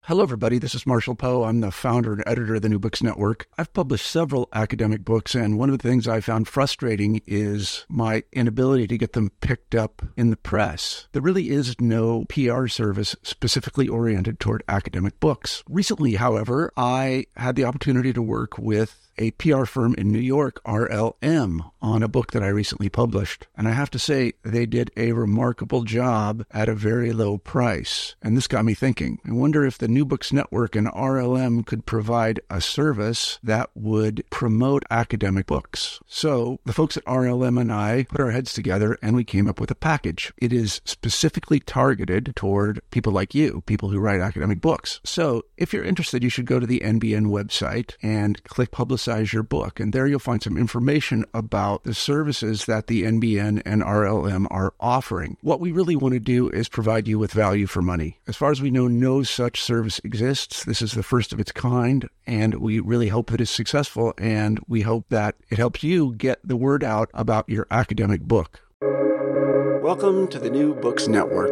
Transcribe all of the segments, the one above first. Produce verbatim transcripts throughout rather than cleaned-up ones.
Hello, everybody. This is Marshall Poe. I'm the founder and editor of the New Books Network. I've published several academic books, and one of the things I found frustrating is my inability to get them picked up in the press. There really is no P R service specifically oriented toward academic books. Recently, however, I had the opportunity to work with a P R firm in New York, R L M, on a book that I recently published. And I have to say, they did a remarkable job at a very low price. And this got me thinking. I wonder if the New Books Network and R L M could provide a service that would promote academic books. So the folks at R L M and I put our heads together and we came up with a package. It is specifically targeted toward people like you, people who write academic books. So if you're interested, you should go to the N B N website and click Publicize your book. And there you'll find some information about the services that the N B N and R L M are offering. What we really want to do is provide you with value for money. As far as we know, no such service exists. This is the first of its kind, and we really hope that it's successful, and we hope that it helps you get the word out about your academic book. Welcome to the New Books Network.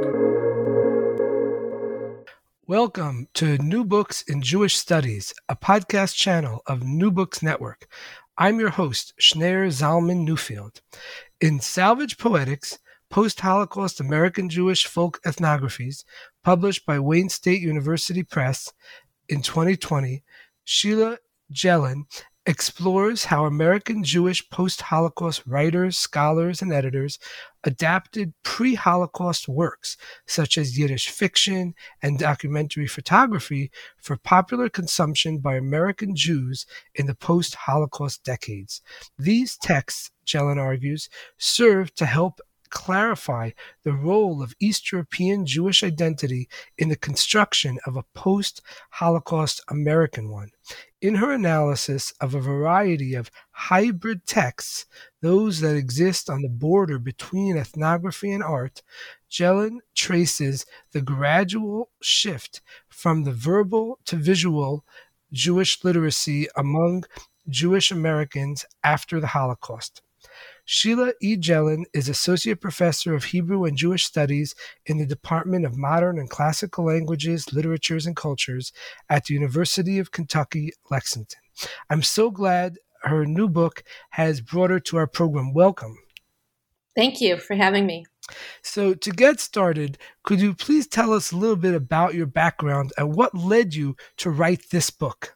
Welcome to New Books in Jewish Studies, a podcast channel of New Books Network. I'm your host, Schneur Zalman Newfield. In Salvage Poetics, Post-Holocaust American Jewish Folk Ethnographies, published by Wayne State University Press in twenty twenty, Sheila Jelin explores how American Jewish post-Holocaust writers, scholars, and editors adapted pre-Holocaust works, such as Yiddish fiction and documentary photography, for popular consumption by American Jews in the post-Holocaust decades. These texts, Jelin argues, serve to help clarify the role of East European Jewish identity in the construction of a post-Holocaust American one. In her analysis of a variety of hybrid texts, those that exist on the border between ethnography and art, Jelin traces the gradual shift from the verbal to visual Jewish literacy among Jewish Americans after the Holocaust. Sheila E. Jelin is Associate Professor of Hebrew and Jewish Studies in the Department of Modern and Classical Languages, Literatures, and Cultures at the University of Kentucky, Lexington. I'm so glad her new book has brought her to our program. Welcome. Thank you for having me. So to get started, could you please tell us a little bit about your background and what led you to write this book?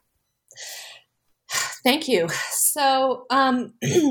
Thank you. So, um,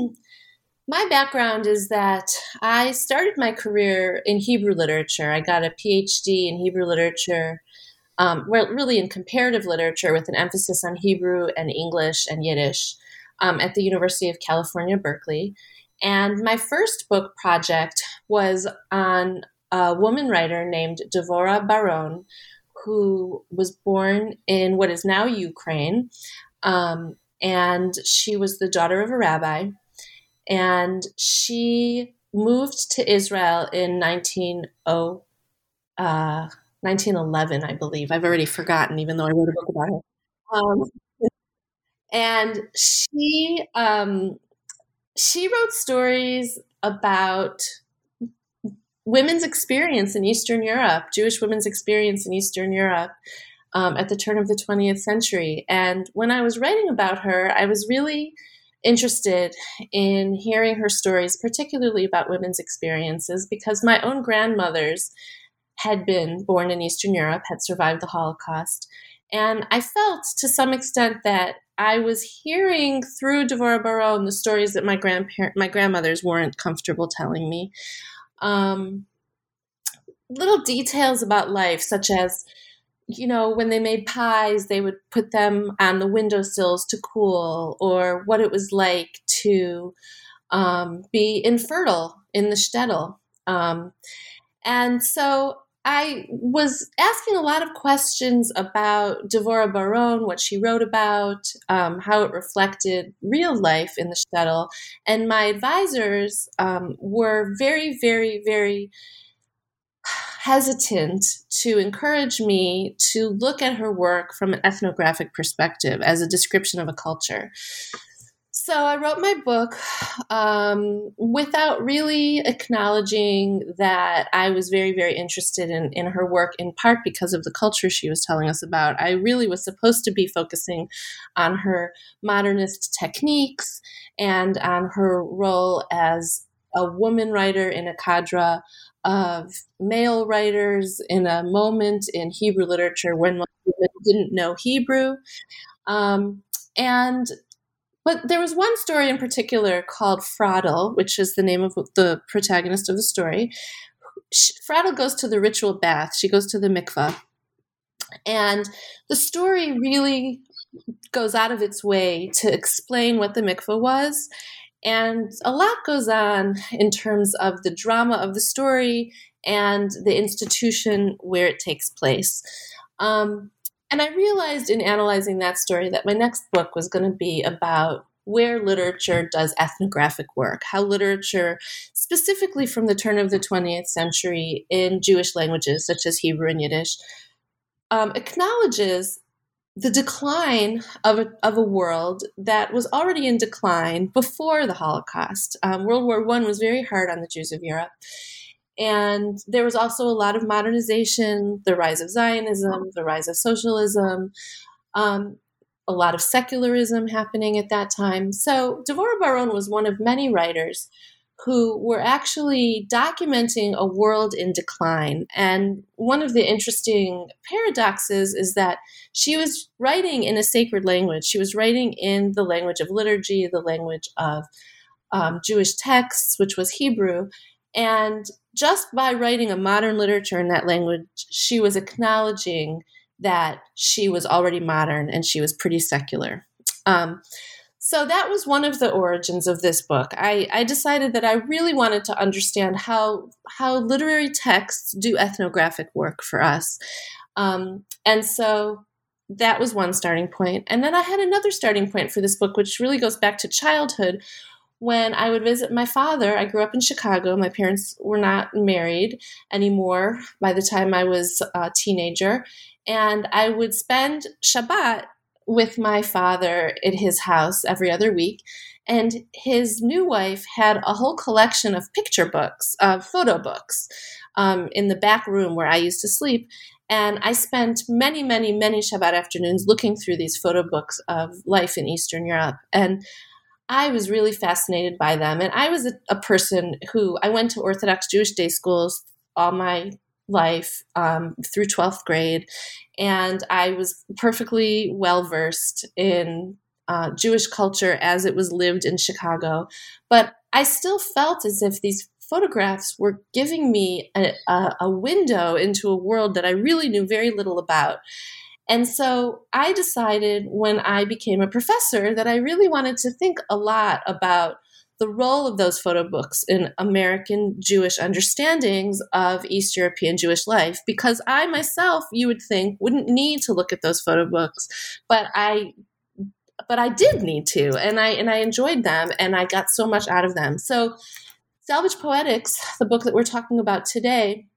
my background is that I started my career in Hebrew literature. I got a P H D in Hebrew literature, um, well, really in comparative literature with an emphasis on Hebrew and English and Yiddish um, at the University of California, Berkeley. And my first book project was on a woman writer named Devorah Baron, who was born in what is now Ukraine. Um, and she was the daughter of a rabbi. And she moved to Israel in nineteen eleven, I believe. I've already forgotten, even though I wrote a book about her. Um, and she um, she wrote stories about women's experience in Eastern Europe, Jewish women's experience in Eastern Europe um, at the turn of the twentieth century. And when I was writing about her, I was really interested in hearing her stories, particularly about women's experiences, because my own grandmothers had been born in Eastern Europe, had survived the Holocaust. And I felt to some extent that I was hearing through Devorah Baron the stories that my grandparent, my grandmothers weren't comfortable telling me. Um, little details about life, such as, you know, when they made pies, they would put them on the windowsills to cool, or what it was like to um, be infertile in the shtetl. Um, and so I was asking a lot of questions about Devorah Baron, what she wrote about, um, how it reflected real life in the shtetl. And my advisors um, were very, very, very hesitant to encourage me to look at her work from an ethnographic perspective as a description of a culture. So I wrote my book um, without really acknowledging that I was very, very interested in, in her work, in part because of the culture she was telling us about. I really was supposed to be focusing on her modernist techniques and on her role as a woman writer in a cadre of male writers in a moment in Hebrew literature when most women didn't know Hebrew. Um, and But there was one story in particular called Fraddle, which is the name of the protagonist of the story. She, Fraddle goes to the ritual bath. She goes to the mikveh. And the story really goes out of its way to explain what the mikveh was. And a lot goes on in terms of the drama of the story and the institution where it takes place. Um, And I realized in analyzing that story that my next book was going to be about where literature does ethnographic work, how literature, specifically from the turn of the twentieth century in Jewish languages such as Hebrew and Yiddish, um, acknowledges the decline of a, of a world that was already in decline before the Holocaust. Um, World War One was very hard on the Jews of Europe. And there was also a lot of modernization, the rise of Zionism, the rise of socialism, um, a lot of secularism happening at that time. So Devorah Bar-On was one of many writers who were actually documenting a world in decline. And one of the interesting paradoxes is that she was writing in a sacred language. She was writing in the language of liturgy, the language of um, Jewish texts, which was Hebrew. And just by writing a modern literature in that language, she was acknowledging that she was already modern and she was pretty secular. Um, so that was one of the origins of this book. I, I decided that I really wanted to understand how how literary texts do ethnographic work for us. Um, and so that was one starting point. And then I had another starting point for this book, which really goes back to childhood. When I would visit my father, I grew up in Chicago. My parents were not married anymore by the time I was a teenager. And I would spend Shabbat with my father at his house every other week. And his new wife had a whole collection of picture books, uh, photo books, um, in the back room where I used to sleep. And I spent many, many, many Shabbat afternoons looking through these photo books of life in Eastern Europe. And I was really fascinated by them. And I was a, a person who, I went to Orthodox Jewish day schools all my life um, through twelfth grade. And I was perfectly well-versed in uh, Jewish culture as it was lived in Chicago. But I still felt as if these photographs were giving me a, a, a window into a world that I really knew very little about. And so I decided when I became a professor that I really wanted to think a lot about the role of those photo books in American Jewish understandings of East European Jewish life, because I myself, you would think, wouldn't need to look at those photo books, but I but I did need to, and I and I enjoyed them, and I got so much out of them. So Salvage Poetics, the book that we're talking about today,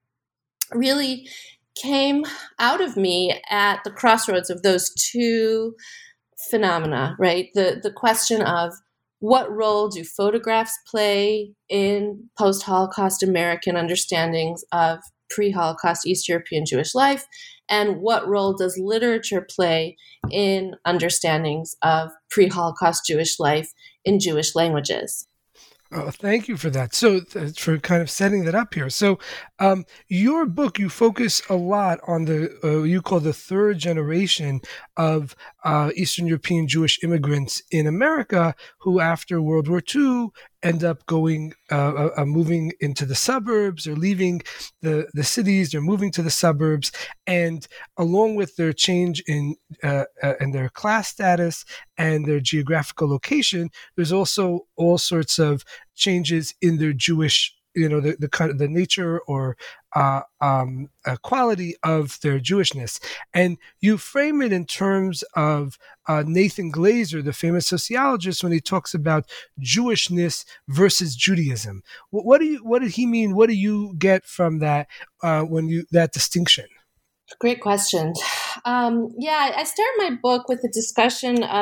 really came out of me at the crossroads of those two phenomena, right? The the question of what role do photographs play in post-Holocaust American understandings of pre-Holocaust East European Jewish life, and what role does literature play in understandings of pre-Holocaust Jewish life in Jewish languages. Oh, thank you for that. So, th- for kind of setting that up here. So, um, your book, you focus a lot on the uh, you call the third generation of uh, Eastern European Jewish immigrants in America, who after World War Two end up going uh, uh, moving into the suburbs or leaving the the cities. They're moving to the suburbs, and along with their change in uh, uh, in their class status and their geographical location, there's also all sorts of changes in their Jewish, you know, the the kind of the nature or uh, um, uh, quality of their Jewishness. And you frame it in terms of uh, Nathan Glazer, the famous sociologist, when he talks about Jewishness versus Judaism. What, what do you? What did he mean? What do you get from that uh, when you that distinction? Great question. Um, yeah, I start my book with a discussion of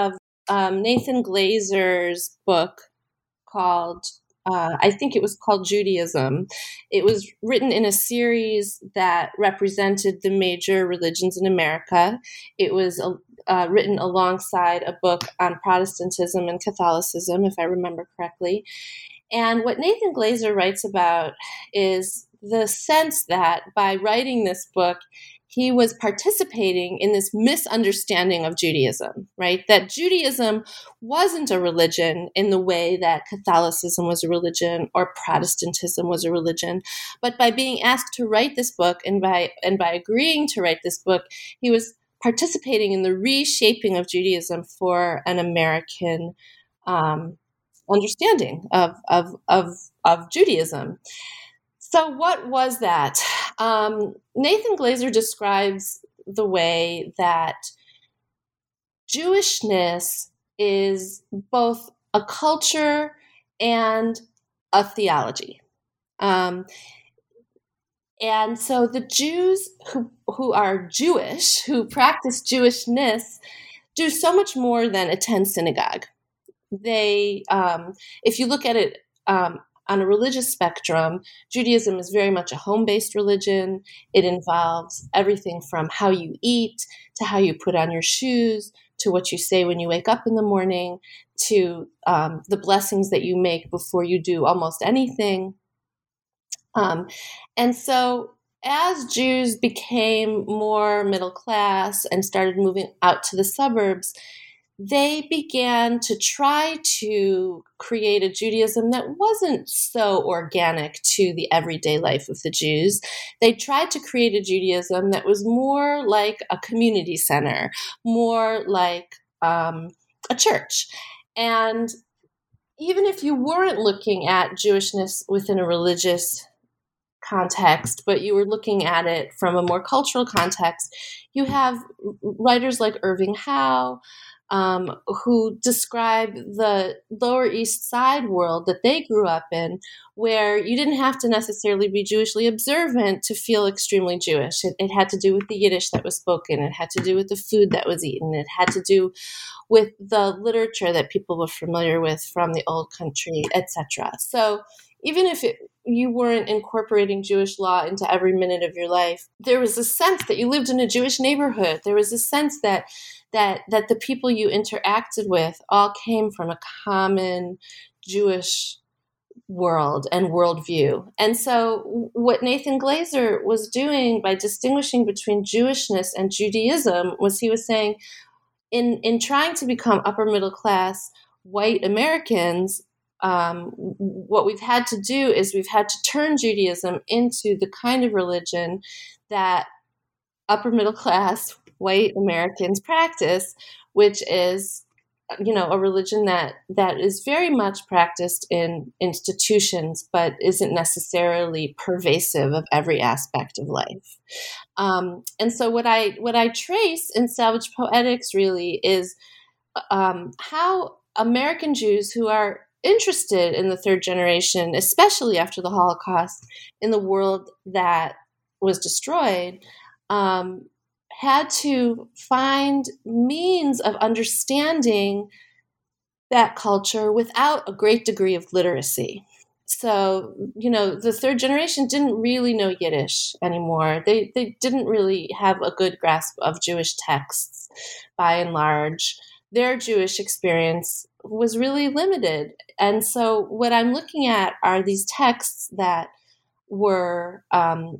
um, Nathan Glazer's book called, uh, I think it was called Judaism. It was written in a series that represented the major religions in America. It was uh, written alongside a book on Protestantism and Catholicism, if I remember correctly. And what Nathan Glazer writes about is the sense that by writing this book, he was participating in this misunderstanding of Judaism, right? That Judaism wasn't a religion in the way that Catholicism was a religion or Protestantism was a religion. But by being asked to write this book and by and by agreeing to write this book, he was participating in the reshaping of Judaism for an American um, understanding of, of, of, of Judaism. So what was that? Um, Nathan Glazer describes the way that Jewishness is both a culture and a theology. Um, and so the Jews who, who are Jewish, who practice Jewishness, do so much more than attend synagogue. They, um, if you look at it um, on a religious spectrum, Judaism is very much a home-based religion. It involves everything from how you eat to how you put on your shoes to what you say when you wake up in the morning to um, the blessings that you make before you do almost anything. Um, and so as Jews became more middle class and started moving out to the suburbs, they began to try to create a Judaism that wasn't so organic to the everyday life of the Jews. They tried to create a Judaism that was more like a community center, more like um, a church. And even if you weren't looking at Jewishness within a religious context, but you were looking at it from a more cultural context, you have writers like Irving Howe, Um, who describe the Lower East Side world that they grew up in, where you didn't have to necessarily be Jewishly observant to feel extremely Jewish. It, it had to do with the Yiddish that was spoken. It had to do with the food that was eaten. It had to do with the literature that people were familiar with from the old country, et cetera. So even if it, you weren't incorporating Jewish law into every minute of your life, there was a sense that you lived in a Jewish neighborhood. There was a sense that that that the people you interacted with all came from a common Jewish world and worldview. And so what Nathan Glazer was doing by distinguishing between Jewishness and Judaism was he was saying, in, in trying to become upper middle class white Americans, um, what we've had to do is we've had to turn Judaism into the kind of religion that upper middle class white Americans practice, which is, you know, a religion that that is very much practiced in institutions, but isn't necessarily pervasive of every aspect of life. Um, and so, what I what I trace in Salvage Poetics really is um, how American Jews who are interested in the third generation, especially after the Holocaust, in the world that was destroyed, um, had to find means of understanding that culture without a great degree of literacy. So, you know, the third generation didn't really know Yiddish anymore. They they didn't really have a good grasp of Jewish texts by and large. Their Jewish experience was really limited. And so what I'm looking at are these texts that were um,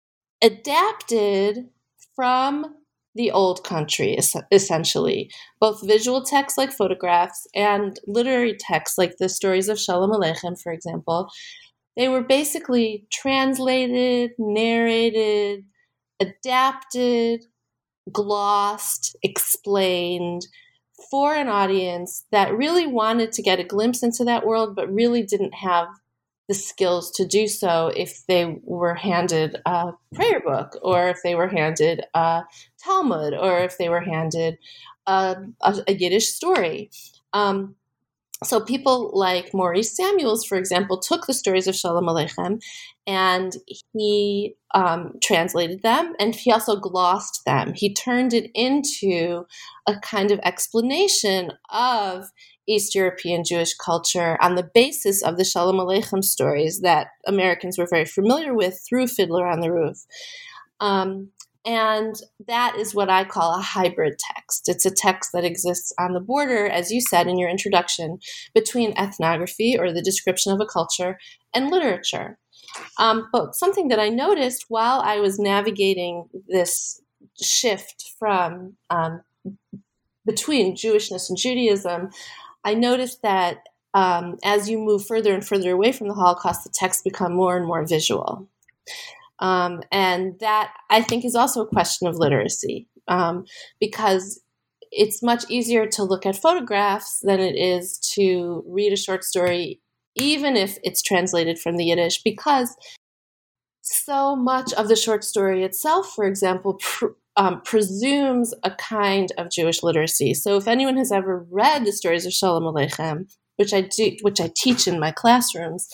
adapted from the old country, essentially, both visual texts like photographs and literary texts like the stories of Shalom Aleichem, for example. They were basically translated, narrated, adapted, glossed, explained for an audience that really wanted to get a glimpse into that world, but really didn't have the skills to do so if they were handed a prayer book, or if they were handed a Talmud, or if they were handed a, a, a Yiddish story. Um, so people like Maurice Samuels, for example, took the stories of Shalom Aleichem and he um, translated them, and he also glossed them. He turned it into a kind of explanation of East European Jewish culture on the basis of the Shalom Aleichem stories that Americans were very familiar with through Fiddler on the Roof. Um, And that is what I call a hybrid text. It's a text that exists on the border, as you said in your introduction, between ethnography, or the description of a culture, and literature. Um, but something that I noticed while I was navigating this shift from um, between Jewishness and Judaism, I noticed that um, as you move further and further away from the Holocaust, the texts become more and more visual. Um, and that, I think, is also a question of literacy, um, because it's much easier to look at photographs than it is to read a short story, even if it's translated from the Yiddish, because so much of the short story itself, for example, pr- um, presumes a kind of Jewish literacy. So if anyone has ever read the stories of Shalom Aleichem, which I do, which I teach in my classrooms,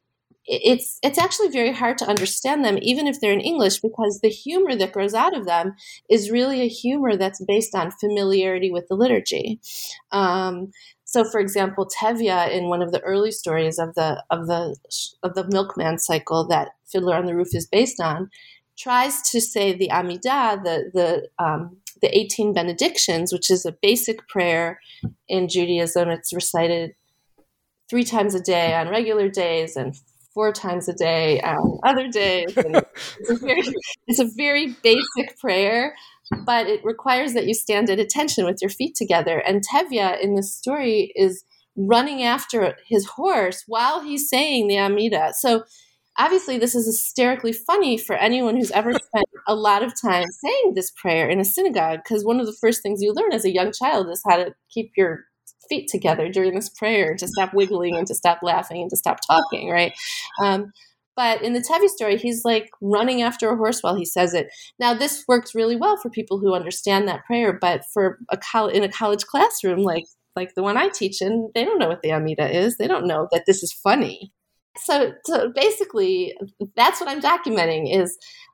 it's it's actually very hard to understand them, even if they're in English, because the humor that grows out of them is really a humor that's based on familiarity with the liturgy. Um, so, for example, Tevye, in one of the early stories of the of the of the milkman cycle that Fiddler on the Roof is based on, tries to say the Amidah, the the um, the eighteen benedictions, which is a basic prayer in Judaism. It's recited three times a day on regular days and four times a day on other days. And it's, a very, it's a very basic prayer, but it requires that you stand at attention with your feet together. And Tevye in this story is running after his horse while he's saying the Amidah. So obviously this is hysterically funny for anyone who's ever spent a lot of time saying this prayer in a synagogue, because one of the first things you learn as a young child is how to keep your feet together during this prayer, to stop wiggling and to stop laughing and to stop talking, right? Um, but in the Tevye story, he's like running after a horse while he says it. Now, this works really well for people who understand that prayer, but for a col- in a college classroom like like the one I teach in, they don't know what the Amidah is. They don't know that this is funny. So, so basically, that's what I'm documenting, is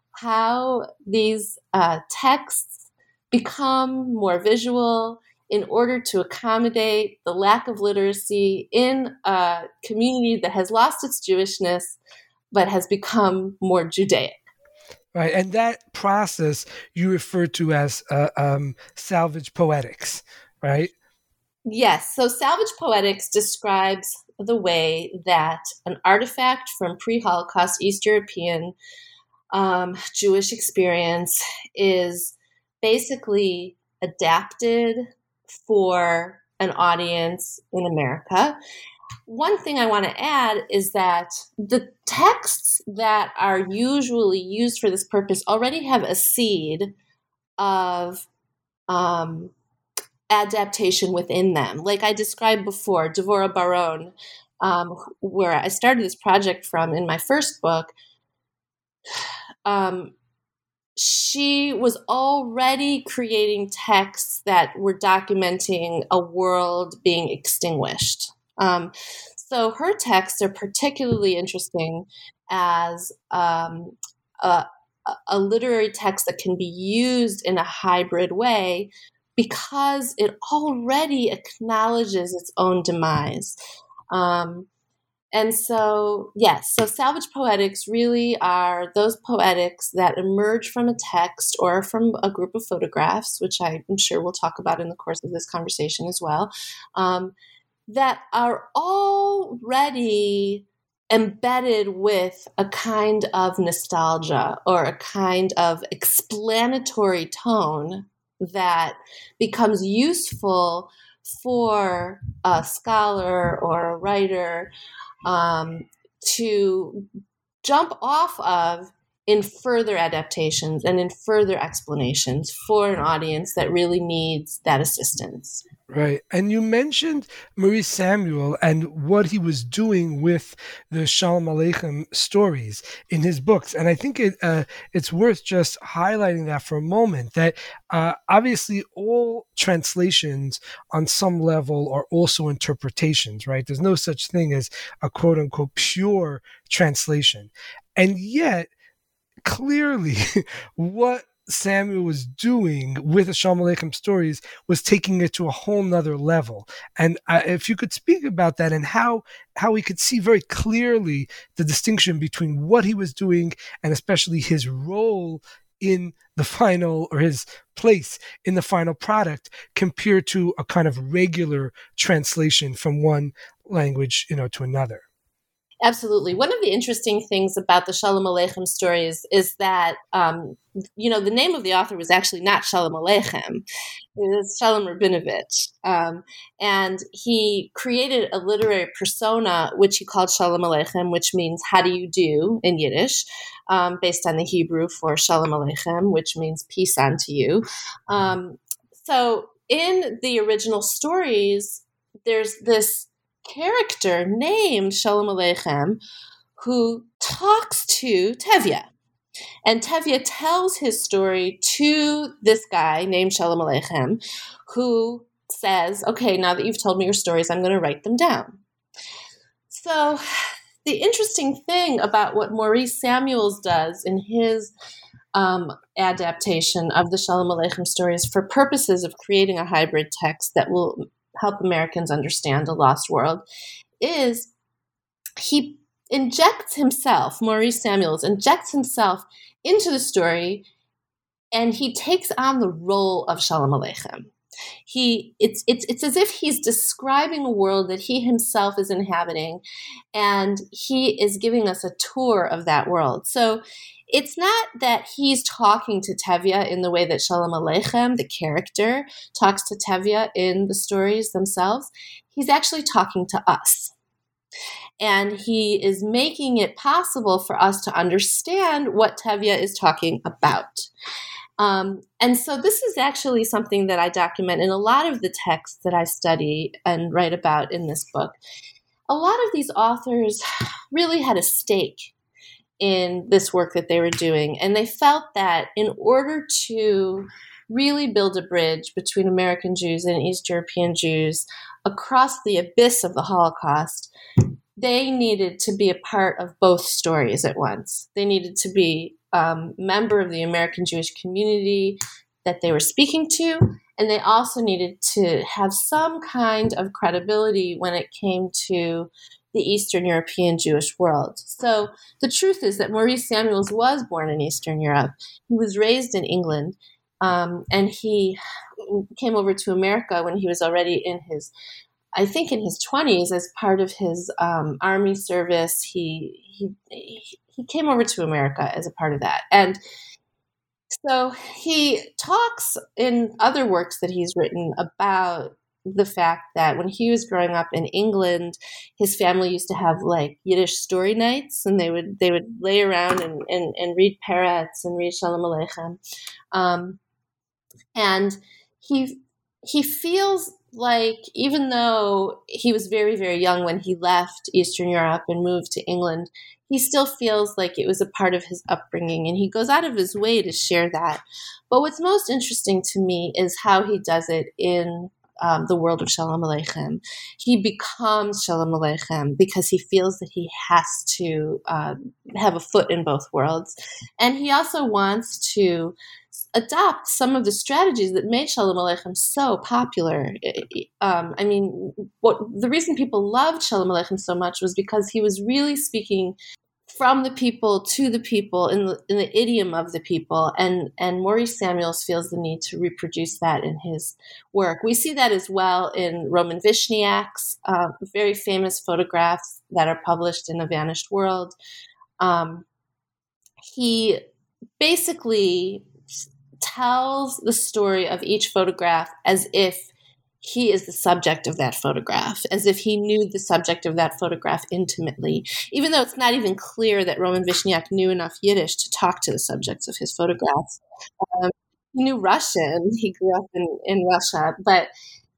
how these uh, texts become more visual in order to accommodate the lack of literacy in a community that has lost its Jewishness but has become more Judaic. Right, and that process you refer to as uh, um, salvage poetics, right? Yes, so salvage poetics describes the way that an artifact from pre-Holocaust East European um, Jewish experience is basically adapted for an audience in America. One thing I want to add is that the texts that are usually used for this purpose already have a seed of um, adaptation within them. Like I described before, Devorah Baron, um, where I started this project from in my first book, um, she was already creating texts that were documenting a world being extinguished. Um, so her texts are particularly interesting as um, a, a literary text that can be used in a hybrid way because it already acknowledges its own demise. Um, And so, yes, so salvage poetics really are those poetics that emerge from a text or from a group of photographs, which I'm sure we'll talk about in the course of this conversation as well, um, that are already embedded with a kind of nostalgia or a kind of explanatory tone that becomes useful for a scholar or a writer Um, to jump off of in further adaptations and in further explanations for an audience that really needs that assistance. Right. And you mentioned Maurice Samuel and what he was doing with the Shalom Aleichem stories in his books. And I think it uh, it's worth just highlighting that for a moment, that uh, obviously all translations on some level are also interpretations, right? There's no such thing as a quote unquote pure translation. And yet, clearly, what Samuel was doing with the Shalom Aleichem stories was taking it to a whole nother level. And uh, if you could speak about that and how how we could see very clearly the distinction between what he was doing and especially his role in the final, or his place in the final product, compared to a kind of regular translation from one language, you know, to another. Absolutely. One of the interesting things about the Shalom Aleichem stories is that, um, you know, the name of the author was actually not Shalom Aleichem. It was Shalom Rabinovich. Um, and he created a literary persona, which he called Shalom Aleichem, which means how do you do in Yiddish, um, based on the Hebrew for Shalom Aleichem, which means peace unto you. Um, so in the original stories, there's this character named Shalom Aleichem who talks to Tevye. And Tevye tells his story to this guy named Shalom Aleichem, who says, okay, now that you've told me your stories, I'm going to write them down. So the interesting thing about what Maurice Samuels does in his um, adaptation of the Shalom Aleichem stories for purposes of creating a hybrid text that will help Americans understand the lost world, is he injects himself, Maurice Samuels injects himself into the story, and he takes on the role of Shalom Aleichem. He, it's, it's, it's as if he's describing a world that he himself is inhabiting, and he is giving us a tour of that world. So it's not that he's talking to Tevye in the way that Shalom Aleichem, the character, talks to Tevye in the stories themselves. He's actually talking to us. And he is making it possible for us to understand what Tevye is talking about. Um, and so this is actually something that I document in a lot of the texts that I study and write about in this book. A lot of these authors really had a stake in this work that they were doing. And they felt that in order to really build a bridge between American Jews and East European Jews across the abyss of the Holocaust, they needed to be a part of both stories at once. They needed to be a um, member of the American Jewish community that they were speaking to, and they also needed to have some kind of credibility when it came to the Eastern European Jewish world. So the truth is that Maurice Samuels was born in Eastern Europe. He was raised in England, um, and he came over to America when he was already in his, I think in his twenties, as part of his um, army service. He, he, he came over to America as a part of that. And so he talks in other works that he's written about the fact that when he was growing up in England, his family used to have like Yiddish story nights, and they would they would lay around and, and, and read Peretz and read Shalom Aleichem. Um, and he he feels like, even though he was very, very young when he left Eastern Europe and moved to England, he still feels like it was a part of his upbringing, and he goes out of his way to share that. But what's most interesting to me is how he does it in Um, the world of Shalom Aleichem. He becomes Shalom Aleichem because he feels that he has to uh, have a foot in both worlds. And he also wants to adopt some of the strategies that made Shalom Aleichem so popular. Um, I mean, what the reason people loved Shalom Aleichem so much was because he was really speaking from the people to the people in the, in the idiom of the people. And, and Maurice Samuels feels the need to reproduce that in his work. We see that as well in Roman Vishniak's uh, very famous photographs that are published in A Vanished World. Um, he basically tells the story of each photograph as if he is the subject of that photograph, as if he knew the subject of that photograph intimately, even though it's not even clear that Roman Vishniak knew enough Yiddish to talk to the subjects of his photographs. Um, he knew Russian. He grew up in, in Russia, but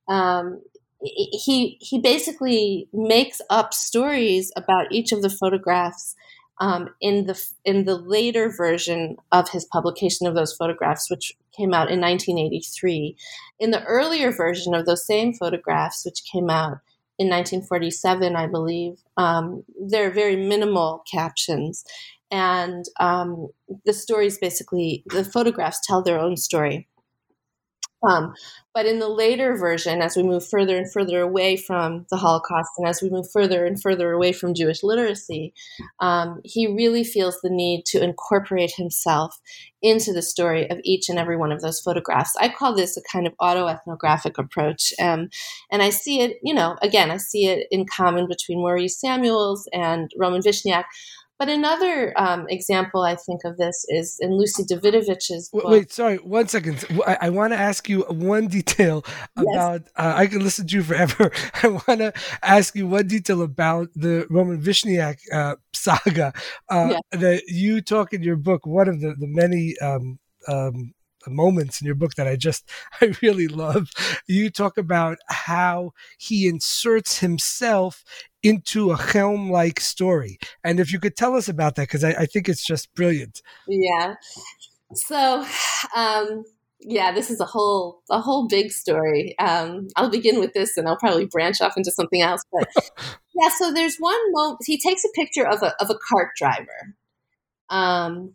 um, he he basically makes up stories about each of the photographs um, in the in the later version of his publication of those photographs, which came out in nineteen eighty-three. In the earlier version of those same photographs, which came out in nineteen forty-seven, I believe, um, there are very minimal captions. And um, the stories basically, the photographs tell their own story. Um, but in the later version, as we move further and further away from the Holocaust, and as we move further and further away from Jewish literacy, um, he really feels the need to incorporate himself into the story of each and every one of those photographs. I call this a kind of autoethnographic approach. Um, and I see it, you know, again, I see it in common between Maurice Samuels and Roman Vishniac. But another um, example, I think, of this is in Lucy Davidovich's book. Wait, sorry, one second. I, I want to ask you one detail about, yes. uh, I can listen to you forever. I want to ask you one detail about the Roman Vishniac uh, saga uh, yeah. that you talk in your book. One of the, the many um, um, moments in your book that I just, I really love. You talk about how he inserts himself into a Chelm-like story. And if you could tell us about that, because I, I think it's just brilliant. Yeah. So, um, yeah, this is a whole, a whole big story. Um, I'll begin with this and I'll probably branch off into something else. But yeah, so there's one moment, he takes a picture of a, of a cart driver. Um,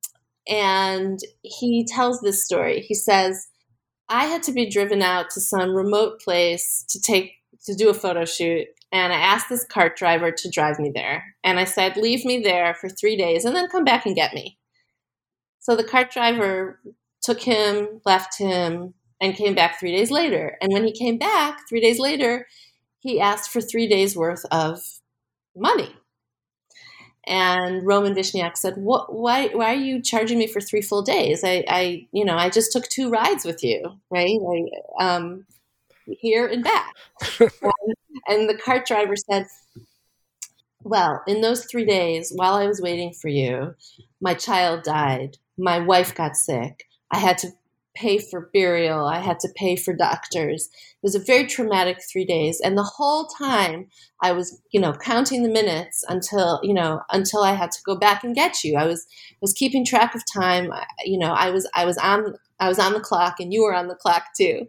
and he tells this story. He says, I had to be driven out to some remote place to take, to do a photo shoot. And I asked this cart driver to drive me there. And I said, leave me there for three days and then come back and get me. So the cart driver took him, left him, and came back three days later. And when he came back three days later, he asked for three days worth of money. And Roman Vishniac said, what, why, why are you charging me for three full days? I, I, you know, I just took two rides with you, right? I, um, here and back. and, and the cart driver said, well, in those three days, while I was waiting for you, my child died. My wife got sick. I had to pay for burial. I had to pay for doctors. It was a very traumatic three days. And the whole time I was, you know, counting the minutes until, you know, until I had to go back and get you. I was, was keeping track of time. You know, I was, I was on, I was on the clock and you were on the clock too.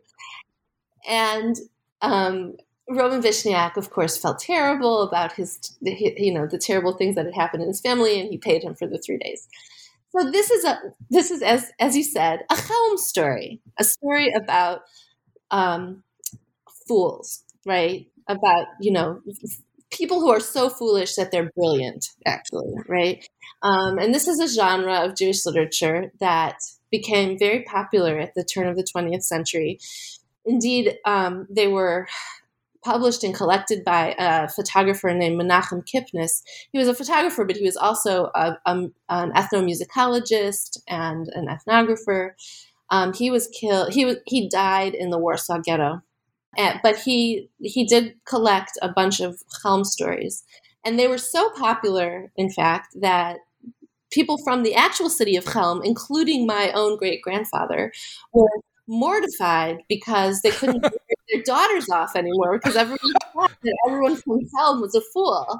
And um, Roman Vishniac, of course, felt terrible about his, you know, the terrible things that had happened in his family, and he paid him for the three days. So this is a, this is as as you said, a Chelm story, a story about um, fools, right? About, you know, people who are so foolish that they're brilliant, actually, right? Um, and this is a genre of Jewish literature that became very popular at the turn of the twentieth century. Indeed, um, they were published and collected by a photographer named Menachem Kipnis. He was a photographer, but he was also a, a, an ethnomusicologist and an ethnographer. Um, he was killed. He was he died in the Warsaw Ghetto, and, but he he did collect a bunch of Chelm stories, and they were so popular, in fact, that people from the actual city of Chelm, including my own great grandfather, were mortified because they couldn't get their daughters off anymore because everyone thought that everyone from Chelm was a fool.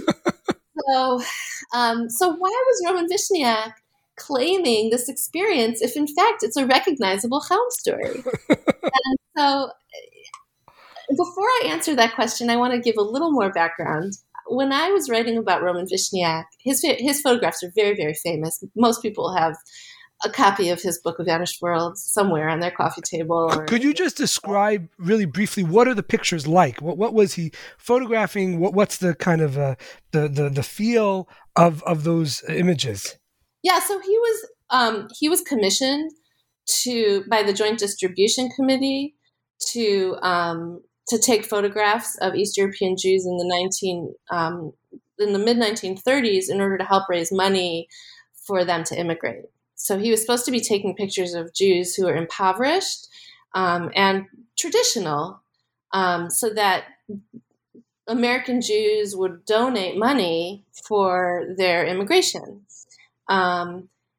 so, um, so why was Roman Vishniac claiming this experience if, in fact, it's a recognizable Chelm story? And so, before I answer that question, I want to give a little more background. When I was writing about Roman Vishniac, his his photographs are very, very famous. Most people have a copy of his book, A Vanished World, somewhere on their coffee table. Or, Could you just describe really briefly, what are the pictures like? What what was he photographing? What what's the kind of uh, the, the the feel of of those images? Yeah, so he was um, he was commissioned to by the Joint Distribution Committee to um, to take photographs of East European Jews in the nineteen um, in the mid nineteen thirties in order to help raise money for them to immigrate. So he was supposed to be taking pictures of Jews who were impoverished um, and traditional, um, so that American Jews would donate money for their immigration. Um,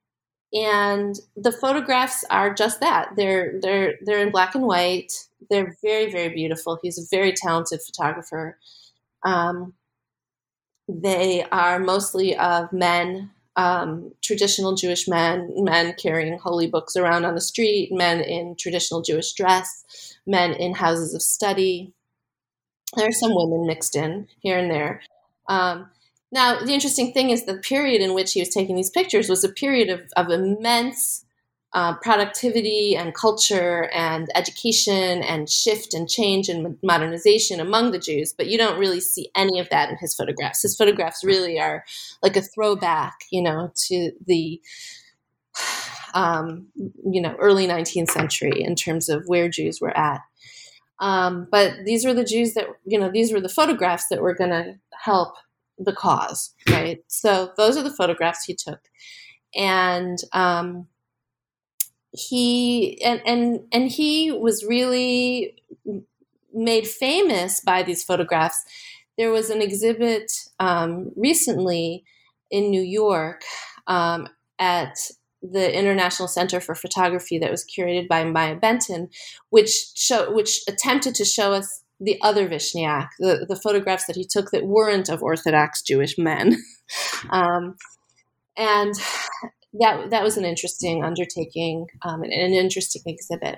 and the photographs are just that. They're they're they're in black and white. They're very, very beautiful. He's a very talented photographer. Um, they are mostly of men, um, traditional Jewish men, men carrying holy books around on the street, men in traditional Jewish dress, men in houses of study. There are some women mixed in here and there. Um, now, the interesting thing is the period in which he was taking these pictures was a period of, of immense uh, productivity and culture and education and shift and change and modernization among the Jews. But you don't really see any of that in his photographs. His photographs really are like a throwback, you know, to the um, you know early nineteenth century in terms of where Jews were at. Um, but these were the Jews that, you know, these were the photographs that were going to help the cause, right? So those are the photographs he took. And um, he, and, and, and he was really made famous by these photographs. There was an exhibit um, recently in New York um, at the International Center for Photography that was curated by Maya Benton, which show, which attempted to show us the other Vishniac, the, the photographs that he took that weren't of Orthodox Jewish men. um, and that that was an interesting undertaking um, and an interesting exhibit.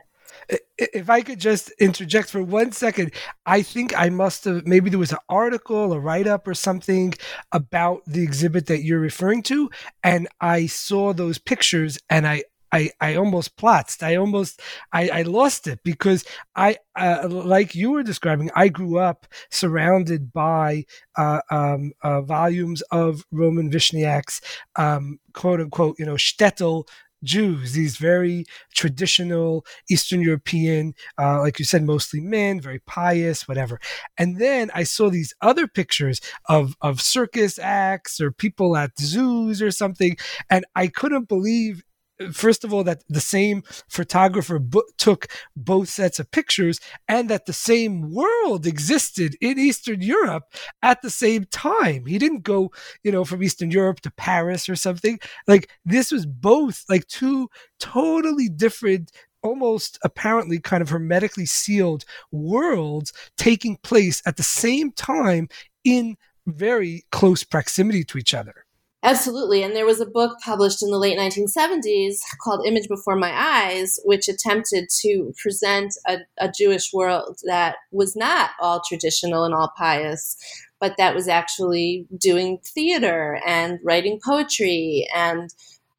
If I could just interject for one second, I think I must have, maybe there was an article, a write-up or something about the exhibit that you're referring to, and I saw those pictures and I I, I almost plotzed. I almost, I, I lost it because I, uh, like you were describing, I grew up surrounded by uh, um, uh, volumes of Roman Vishniacs, um, quote unquote, you know, shtetl Jews, these very traditional Eastern European, uh, like you said, mostly men, very pious, whatever. And then I saw these other pictures of, of circus acts or people at zoos or something. And I couldn't believe, first of all, that the same photographer bo- took both sets of pictures and that the same world existed in Eastern Europe at the same time. He didn't go, you know, from Eastern Europe to Paris or something. Like, this was both like two totally different, almost apparently kind of hermetically sealed worlds taking place at the same time in very close proximity to each other. Absolutely. And there was a book published in the late nineteen seventies called Image Before My Eyes, which attempted to present a, a Jewish world that was not all traditional and all pious, but that was actually doing theater and writing poetry and,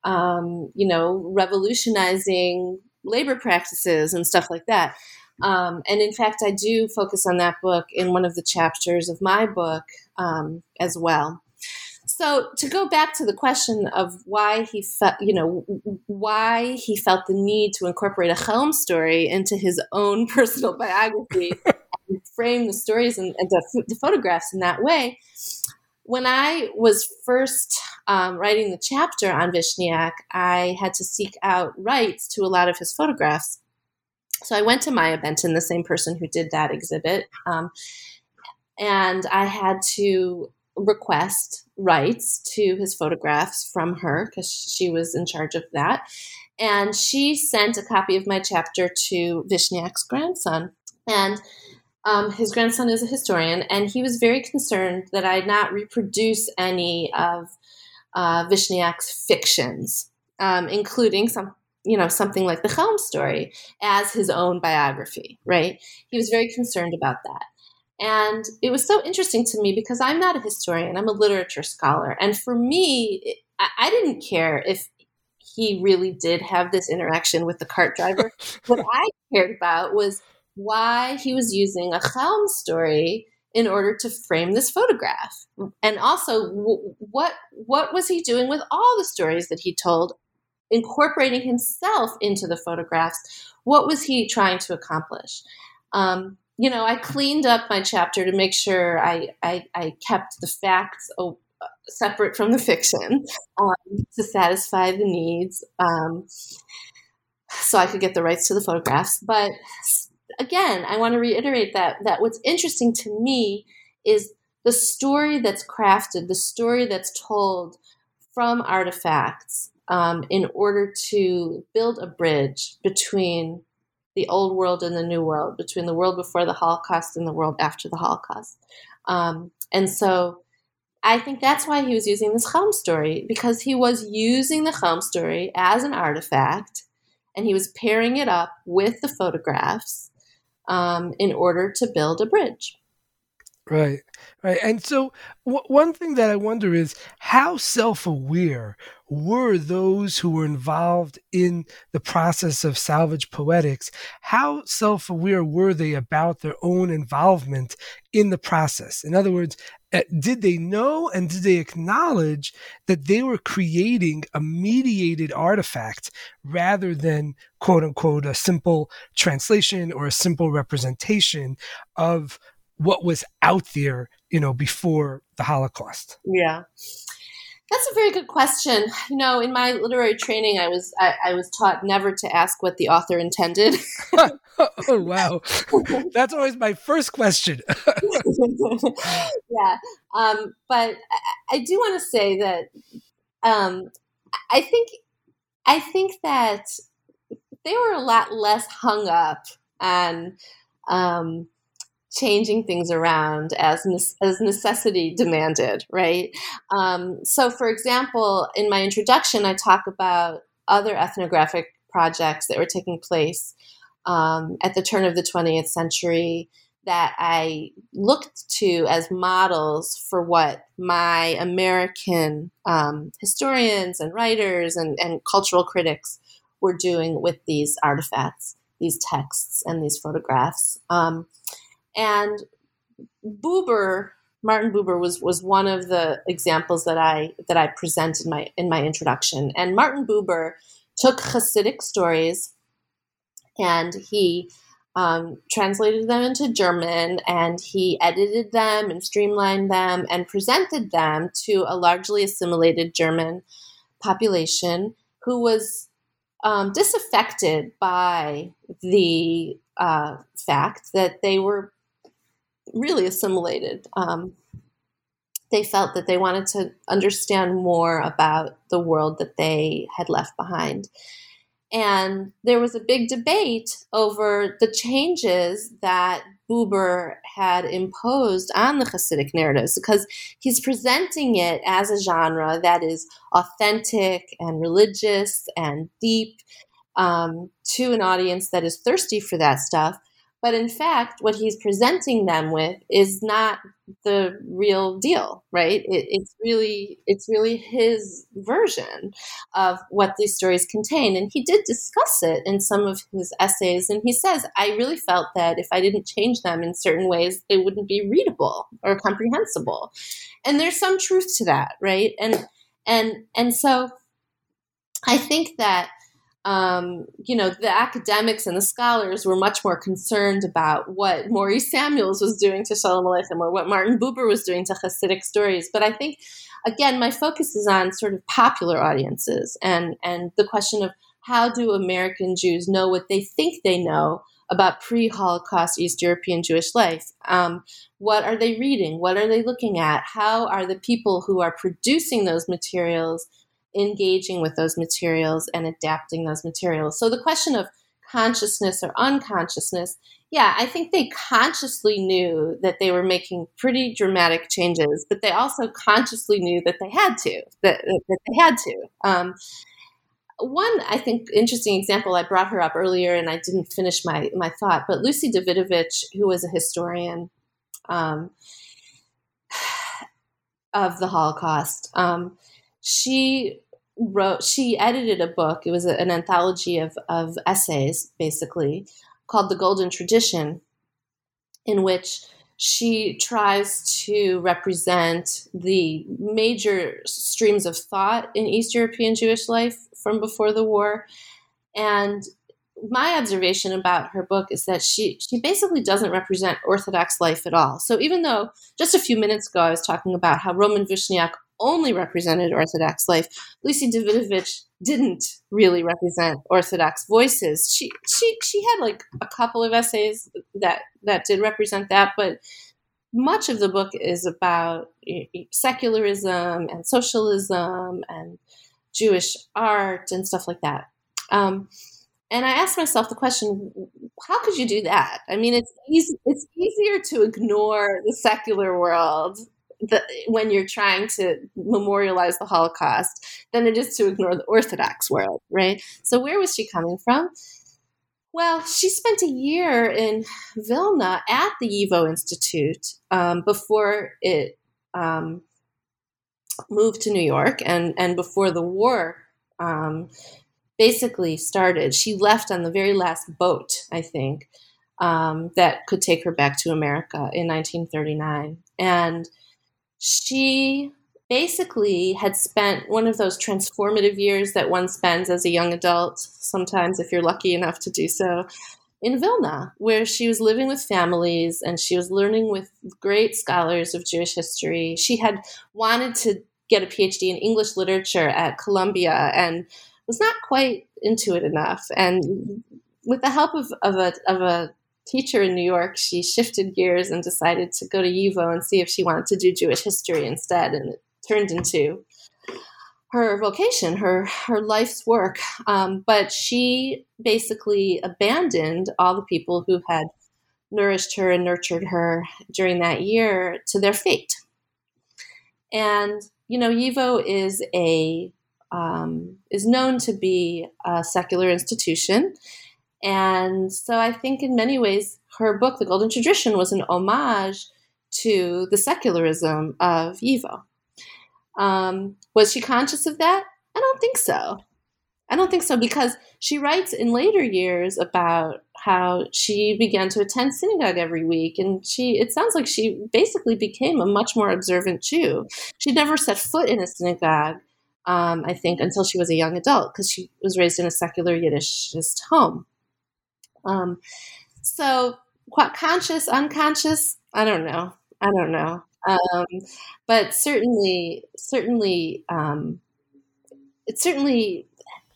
um, you know, revolutionizing labor practices and stuff like that. Um, and in fact, I do focus on that book in one of the chapters of my book um, as well. So to go back to the question of why he felt, you know, why he felt the need to incorporate a Chelm story into his own personal biography and frame the stories and, and the, the photographs in that way. When I was first um, writing the chapter on Vishniac, I had to seek out rights to a lot of his photographs. So I went to Maya Benton, the same person who did that exhibit, um, and I had to request rights to his photographs from her because she was in charge of that. And she sent a copy of my chapter to Vishniac's grandson. And um, his grandson is a historian, and he was very concerned that I not reproduce any of uh, Vishniac's fictions, um, including some, you know, something like the Chelm story as his own biography, right? He was very concerned about that. And it was so interesting to me because I'm not a historian, I'm a literature scholar. And for me, I didn't care if he really did have this interaction with the cart driver. What I cared about was why he was using a Chelm story in order to frame this photograph. And also, what, what was he doing with all the stories that he told, incorporating himself into the photographs? What was he trying to accomplish? Um, You know, I cleaned up my chapter to make sure I, I, I kept the facts oh, separate from the fiction um, to satisfy the needs um, so I could get the rights to the photographs. But again, I want to reiterate that that what's interesting to me is the story that's crafted, the story that's told from artifacts um, in order to build a bridge between the old world and the new world, between the world before the Holocaust and the world after the Holocaust. Um, and so I think that's why he was using this Chelm story, because he was using the Chelm story as an artifact, and he was pairing it up with the photographs um, in order to build a bridge. Right, right. And so w- one thing that I wonder is how self-aware were those who were involved in the process of salvage poetics? How self-aware were they about their own involvement in the process? In other words, uh, did they know and did they acknowledge that they were creating a mediated artifact rather than, quote unquote, a simple translation or a simple representation of what was out there, you know, before the Holocaust? Yeah, that's a very good question. You know, in my literary training, I was I, I was taught never to ask what the author intended. Oh, wow. That's always my first question. Yeah, um, but I, I do want to say that um, I think I think that they were a lot less hung up on Um, changing things around as ne- as necessity demanded, right? Um, so, for example, in my introduction, I talk about other ethnographic projects that were taking place um, at the turn of the twentieth century that I looked to as models for what my American um, historians and writers and, and cultural critics were doing with these artifacts, these texts, and these photographs. Um, And Buber, Martin Buber was was one of the examples that I that I present in my in my introduction. And Martin Buber took Hasidic stories and he um, translated them into German, and he edited them and streamlined them and presented them to a largely assimilated German population who was um, disaffected by the uh, fact that they were really assimilated. Um, they felt that they wanted to understand more about the world that they had left behind. And there was a big debate over the changes that Buber had imposed on the Hasidic narratives, because he's presenting it as a genre that is authentic and religious and deep um, to an audience that is thirsty for that stuff. But in fact, what he's presenting them with is not the real deal, right? It, it's really it's really his version of what these stories contain. And he did discuss it in some of his essays. And he says, I really felt that if I didn't change them in certain ways, they wouldn't be readable or comprehensible. And there's some truth to that, right? And and and so I think that Um, you know, the academics and the scholars were much more concerned about what Maurice Samuels was doing to Shalom Aleichem or what Martin Buber was doing to Hasidic stories. But I think, again, my focus is on sort of popular audiences and, and the question of how do American Jews know what they think they know about pre-Holocaust East European Jewish life? Um, what are they reading? What are they looking at? How are the people who are producing those materials engaging with those materials and adapting those materials? So the question of consciousness or unconsciousness, yeah, I think they consciously knew that they were making pretty dramatic changes, but they also consciously knew that they had to, that, that they had to. Um, one, I think, interesting example, I brought her up earlier and I didn't finish my, my thought, but Lucy Davidovich, who was a historian um, of the Holocaust, um, she wrote, she edited a book. It was a, an anthology of, of essays, basically, called The Golden Tradition, in which she tries to represent the major streams of thought in East European Jewish life from before the war. And my observation about her book is that she, she basically doesn't represent Orthodox life at all. So even though just a few minutes ago I was talking about how Roman Vishniak only represented Orthodox life, Lucy Davidovich didn't really represent Orthodox voices. She she she had like a couple of essays that that did represent that, but much of the book is about secularism and socialism and Jewish art and stuff like that. Um, and I asked myself the question, how could you do that? I mean, it's easy, it's easier to ignore the secular world the, when you're trying to memorialize the Holocaust than it is to ignore the Orthodox world, right? So where was she coming from? Well, she spent a year in Vilna at the YIVO Institute um, before it um, moved to New York and, and before the war um, basically started. She left on the very last boat, I think, um, that could take her back to America in nineteen thirty-nine. And she basically had spent one of those transformative years that one spends as a young adult, sometimes if you're lucky enough to do so, in Vilna, where she was living with families and she was learning with great scholars of Jewish history. She had wanted to get a P H D in English literature at Columbia and was not quite into it enough. And with the help of, of, a, of a teacher in New York, she shifted gears and decided to go to YIVO and see if she wanted to do Jewish history instead. And it turned into her vocation, her her life's work. Um, but she basically abandoned all the people who had nourished her and nurtured her during that year to their fate. And, you know, YIVO is a um, is known to be a secular institution. And so I think in many ways, her book, The Golden Tradition, was an homage to the secularism of YIVO. Um, was she conscious of that? I don't think so. I don't think so, because she writes in later years about how she began to attend synagogue every week. And she, it sounds like she basically became a much more observant Jew. She never set foot in a synagogue, um, I think, until she was a young adult, because she was raised in a secular Yiddishist home. Um, so what, conscious, unconscious? I don't know. I don't know. Um, but certainly, certainly, um, it certainly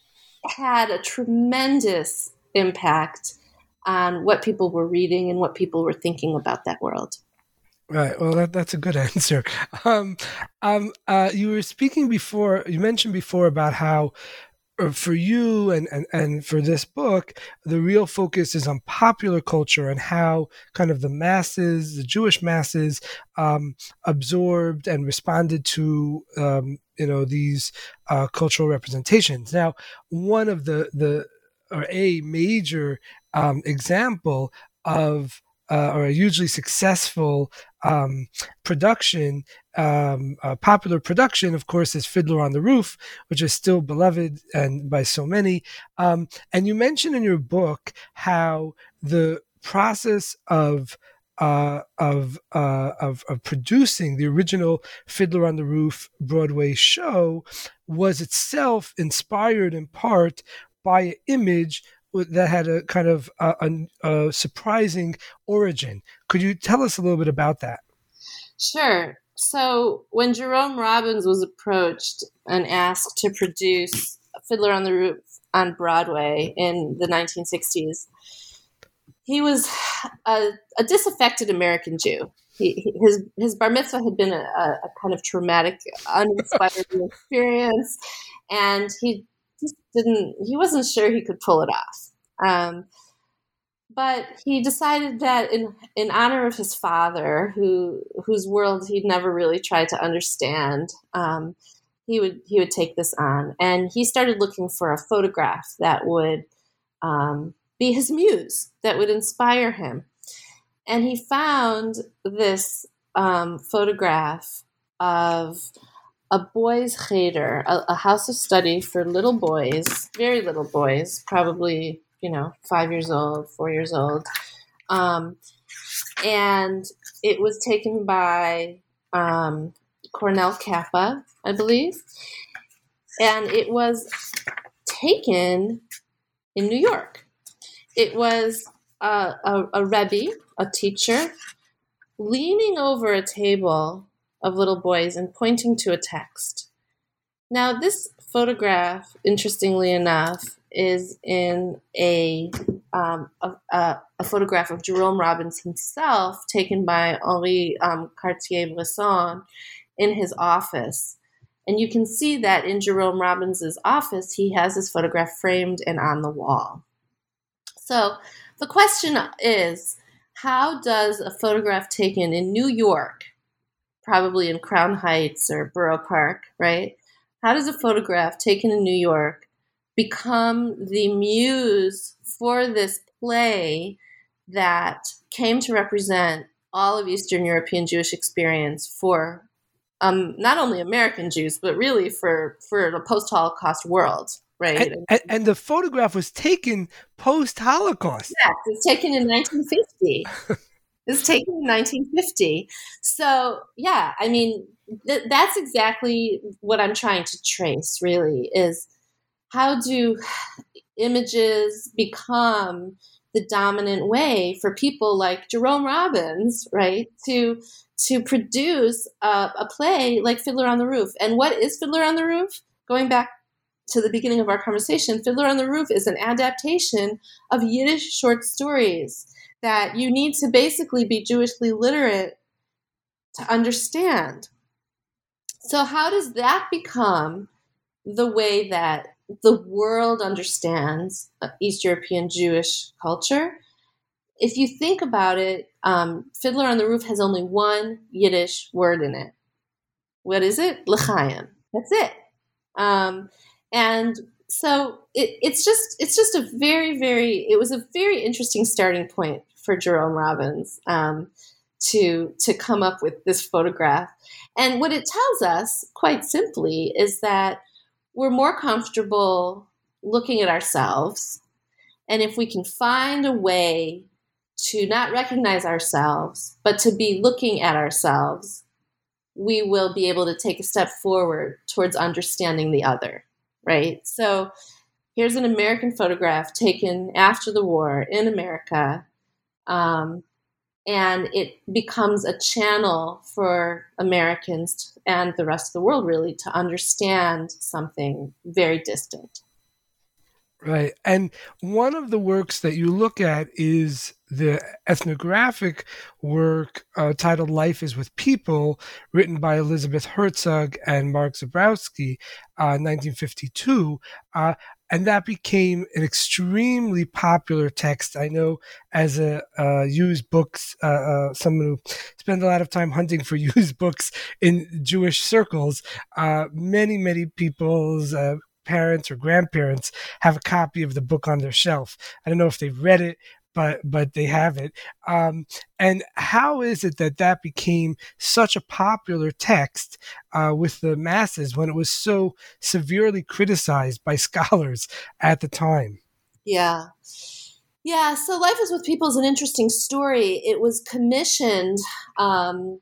had a tremendous impact on what people were reading and what people were thinking about that world. Right. Well, that, that's a good answer. Um, um, uh, you were speaking before, you mentioned before about how for you and, and, and for this book, the real focus is on popular culture and how kind of the masses, the Jewish masses, um, absorbed and responded to, um, you know, these uh, cultural representations. Now, one of the, the or a major um, example of Uh, or a hugely successful um, production, um, a popular production, of course, is Fiddler on the Roof, which is still beloved and by so many. Um, and you mentioned in your book how the process of uh, of, uh, of of producing the original Fiddler on the Roof Broadway show was itself inspired in part by an image that had a kind of a, a, a surprising origin. Could you tell us a little bit about that? Sure. So when Jerome Robbins was approached and asked to produce Fiddler on the Roof on Broadway in the nineteen sixties, he was a, a disaffected American Jew. He, his his bar mitzvah had been a, a kind of traumatic, uninspiring experience, and he just didn't. He wasn't sure he could pull it off. Um, but he decided that in in honor of his father, who whose world he'd never really tried to understand, um, he would he would take this on, and he started looking for a photograph that would um, be his muse, that would inspire him. And he found this um, photograph of a boys' cheder, a, a house of study for little boys, very little boys, probably, you know, five years old, four years old. Um, and it was taken by um, Cornell Kappa, I believe. And it was taken in New York. It was a, a, a Rebbe, a teacher, leaning over a table of little boys and pointing to a text. Now, this photograph, interestingly enough, is in a um, a, a, a photograph of Jerome Robbins himself, taken by Henri um, Cartier-Bresson in his office. And you can see that in Jerome Robbins' office, he has his photograph framed and on the wall. So the question is, how does a photograph taken in New York, probably in Crown Heights or Borough Park, right? How does a photograph taken in New York become the muse for this play that came to represent all of Eastern European Jewish experience for um, not only American Jews, but really for, for the post-Holocaust world, right? And, and, and the photograph was taken post-Holocaust. Yes, it was taken in nineteen fifty. It was taken in nineteen fifty. So, yeah, I mean, th- that's exactly what I'm trying to trace, really, is how do images become the dominant way for people like Jerome Robbins, right, to to produce a, a play like Fiddler on the Roof. And what is Fiddler on the Roof? Going back to the beginning of our conversation, Fiddler on the Roof is an adaptation of Yiddish short stories that you need to basically be Jewishly literate to understand. So how does that become the way that the world understands East European Jewish culture? If you think about it, um, Fiddler on the Roof has only one Yiddish word in it. What is it? L'chaim. That's it. Um, and so it, it's just it's just a very, very, it was a very interesting starting point for Jerome Robbins um, to, to come up with this photograph. And what it tells us, quite simply, is that we're more comfortable looking at ourselves. And if we can find a way to not recognize ourselves, but to be looking at ourselves, we will be able to take a step forward towards understanding the other, right? So here's an American photograph taken after the war in America, um, and it becomes a channel for Americans and the rest of the world, really, to understand something very distant. Right. And one of the works that you look at is the ethnographic work uh, titled Life is with People, written by Elizabeth Herzog and Mark Zabrowski, uh, nineteen fifty-two. Uh, and that became an extremely popular text. I know as a uh, used books, uh, uh, someone who spent a lot of time hunting for used books in Jewish circles, uh, many, many people's uh, parents or grandparents have a copy of the book on their shelf. I don't know if they've read it, but but they have it. Um, and how is it that that became such a popular text uh, with the masses when it was so severely criticized by scholars at the time? Yeah. Yeah, so Life is with People is an interesting story. It was commissioned um,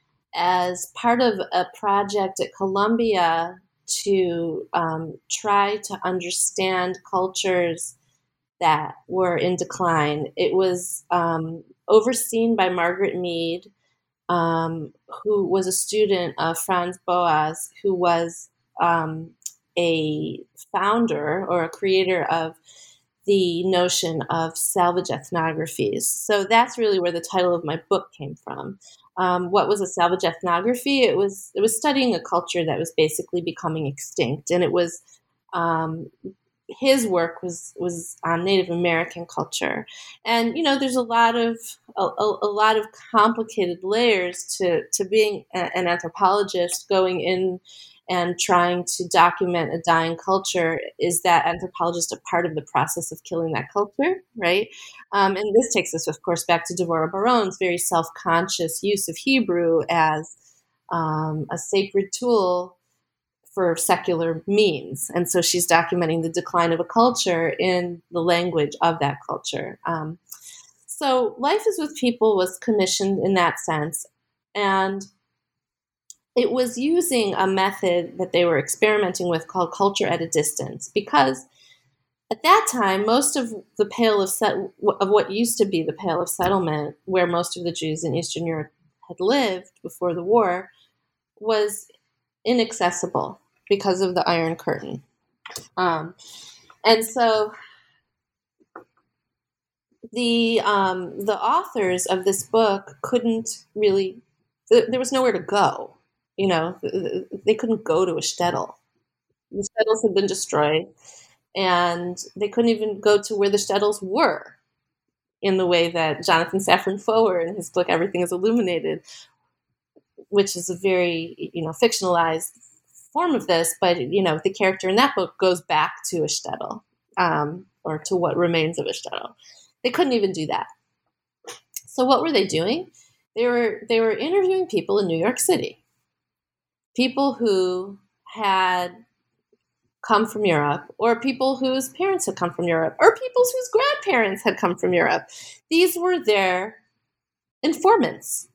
as part of a project at Columbia to um, try to understand cultures that were in decline. It was um, overseen by Margaret Mead, um, who was a student of Franz Boas, who was um, a founder or a creator of the notion of salvage ethnographies. So that's really where the title of my book came from. Um, what was a salvage ethnography? It was it was studying a culture that was basically becoming extinct, and it was um, his work was was on Native American culture. And you know, there's a lot of a, a, a lot of complicated layers to to being a, an anthropologist, going in and trying to document a dying culture. Is that anthropologist a part of the process of killing that culture, right? Um, and this takes us, of course, back to Devorah Baron's very self-conscious use of Hebrew as um, a sacred tool for secular means. And so she's documenting the decline of a culture in the language of that culture. Um, so Life is with People was commissioned in that sense. And it was using a method that they were experimenting with called culture at a distance, because at that time, most of the Pale of set- of what used to be the Pale of Settlement, where most of the Jews in Eastern Europe had lived before the war, was inaccessible because of the Iron Curtain. Um, and so the um, the authors of this book couldn't really, th- there was nowhere to go. You know, they couldn't go to a shtetl. The shtetls had been destroyed, and they couldn't even go to where the shtetls were in the way that Jonathan Safran Foer in his book Everything is Illuminated, which is a very, you know, fictionalized form of this, but, you know, the character in that book goes back to a shtetl, um, or to what remains of a shtetl. They couldn't even do that. So what were they doing? They were they were interviewing people in New York City, people who had come from Europe, or people whose parents had come from Europe, or people whose grandparents had come from Europe. These were their informants.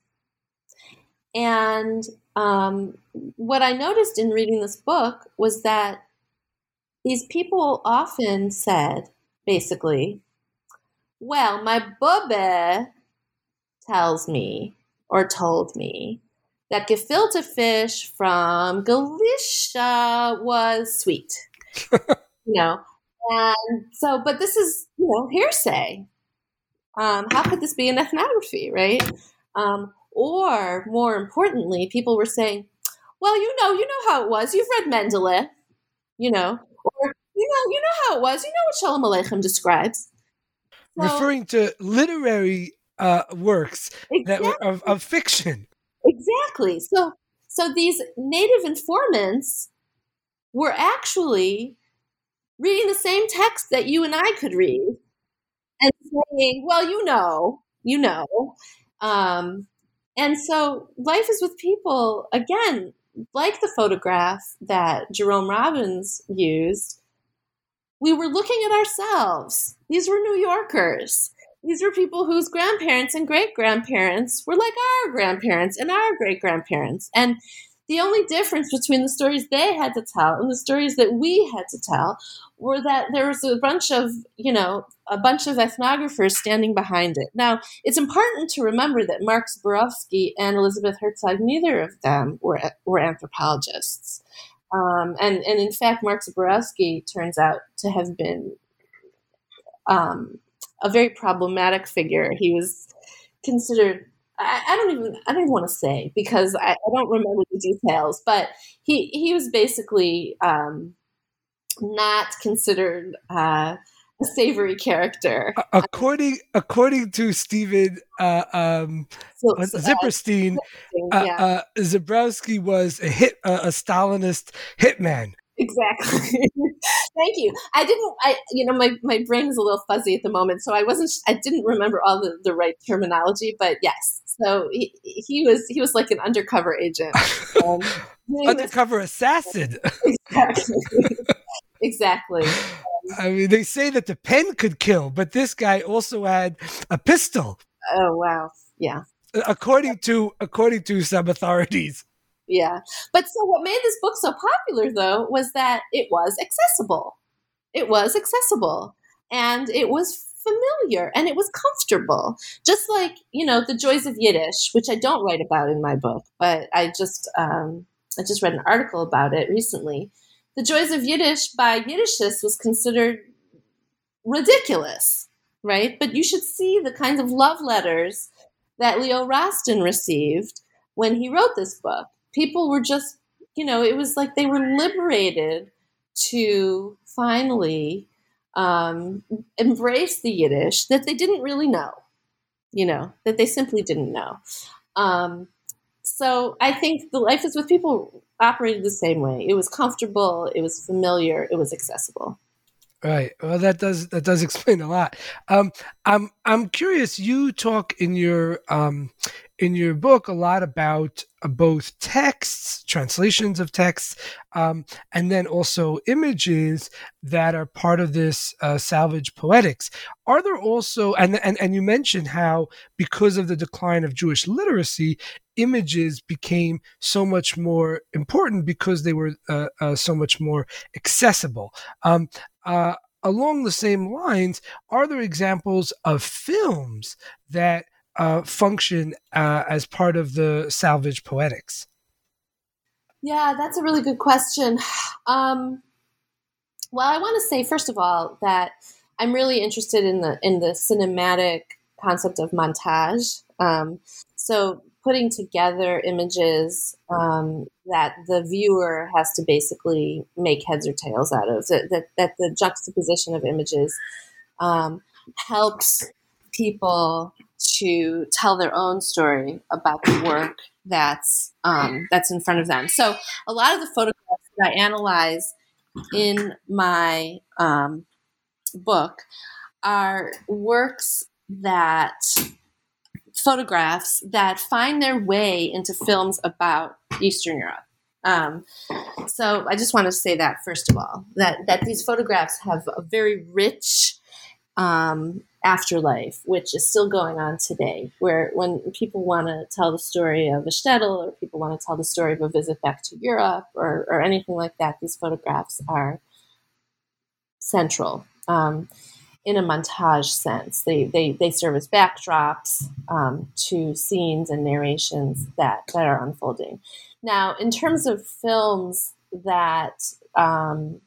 And um, what I noticed in reading this book was that these people often said, basically, well, my bubbe tells me, or told me, that gefilte fish from Galicia was sweet. you know, and so, but this is, you know, hearsay. Um, how could this be an ethnography, right? Um, or more importantly, people were saying, well, you know, you know how it was. You've read Mendele, you know, or, you know, you know how it was. You know what Shalom Aleichem describes. So, referring to literary uh, works exactly. that were of, of fiction. Exactly. So, so these native informants were actually reading the same text that you and I could read and saying, well, you know, you know. Um, and so Life is with People, again, like the photograph that Jerome Robbins used, we were looking at ourselves. These were New Yorkers. These were people whose grandparents and great-grandparents were like our grandparents and our great-grandparents. And the only difference between the stories they had to tell and the stories that we had to tell were that there was a bunch of, you know, a bunch of ethnographers standing behind it. Now, it's important to remember that Mark Zborowski and Elizabeth Herzog, neither of them were were anthropologists. Um, and, and in fact, Mark Zborowski turns out to have been um, a very problematic figure. He was considered, I, I don't even, I don't even want to say because I, I don't remember the details, but he, he was basically um, not considered uh, a savory character. According, according to Stephen uh, um, so, Zipperstein, uh, yeah. uh, Zborowski was a hit, uh, a Stalinist hitman. Exactly. Thank you. I didn't, I, you know, my, my brain is a little fuzzy at the moment, so I wasn't, I didn't remember all the, the right terminology, but yes. So he, he was, he was like an undercover agent. Um, undercover was, assassin. Exactly. Exactly. Um, I mean, they say that the pen could kill, but this guy also had a pistol. Oh, wow. Yeah. According to, according to some authorities. Yeah. But so what made this book so popular, though, was that it was accessible. It was accessible. And it was familiar. And it was comfortable. Just like, you know, The Joys of Yiddish, which I don't write about in my book, but I just um, I just read an article about it recently. The Joys of Yiddish by Yiddishists was considered ridiculous, right? But you should see the kinds of love letters that Leo Rastin received when he wrote this book. People were just, you know, it was like they were liberated to finally um, embrace the Yiddish that they didn't really know, you know, that they simply didn't know. Um, so I think the Life is with People operated the same way. It was comfortable, it was familiar, it was accessible. Right. Well, that does that does explain a lot. Um, I'm I'm curious. You talk in your um, in your book a lot about uh, both texts, translations of texts, um, and then also images that are part of this uh, salvage poetics. Are there also and, and and you mentioned how because of the decline of Jewish literacy, images became so much more important because they were uh, uh, so much more accessible. Um, Uh, along the same lines, are there examples of films that uh, function uh, as part of the salvage poetics? Yeah, that's a really good question. Um, well, I want to say, first of all, that I'm really interested in the in the cinematic concept of montage. Um, so putting together images um, that the viewer has to basically make heads or tails out of. That that, that the juxtaposition of images um, helps people to tell their own story about the work that's um, that's in front of them. So a lot of the photographs that I analyze in my um, book are works that photographs that find their way into films about Eastern Europe. Um, so I just want to say that first of all, that that these photographs have a very rich um, afterlife, which is still going on today, where when people want to tell the story of a shtetl, or people want to tell the story of a visit back to Europe, or, or anything like that, these photographs are central um, in a montage sense. They, they, they serve as backdrops um, to scenes and narrations that, that are unfolding. Now, in terms of films that um,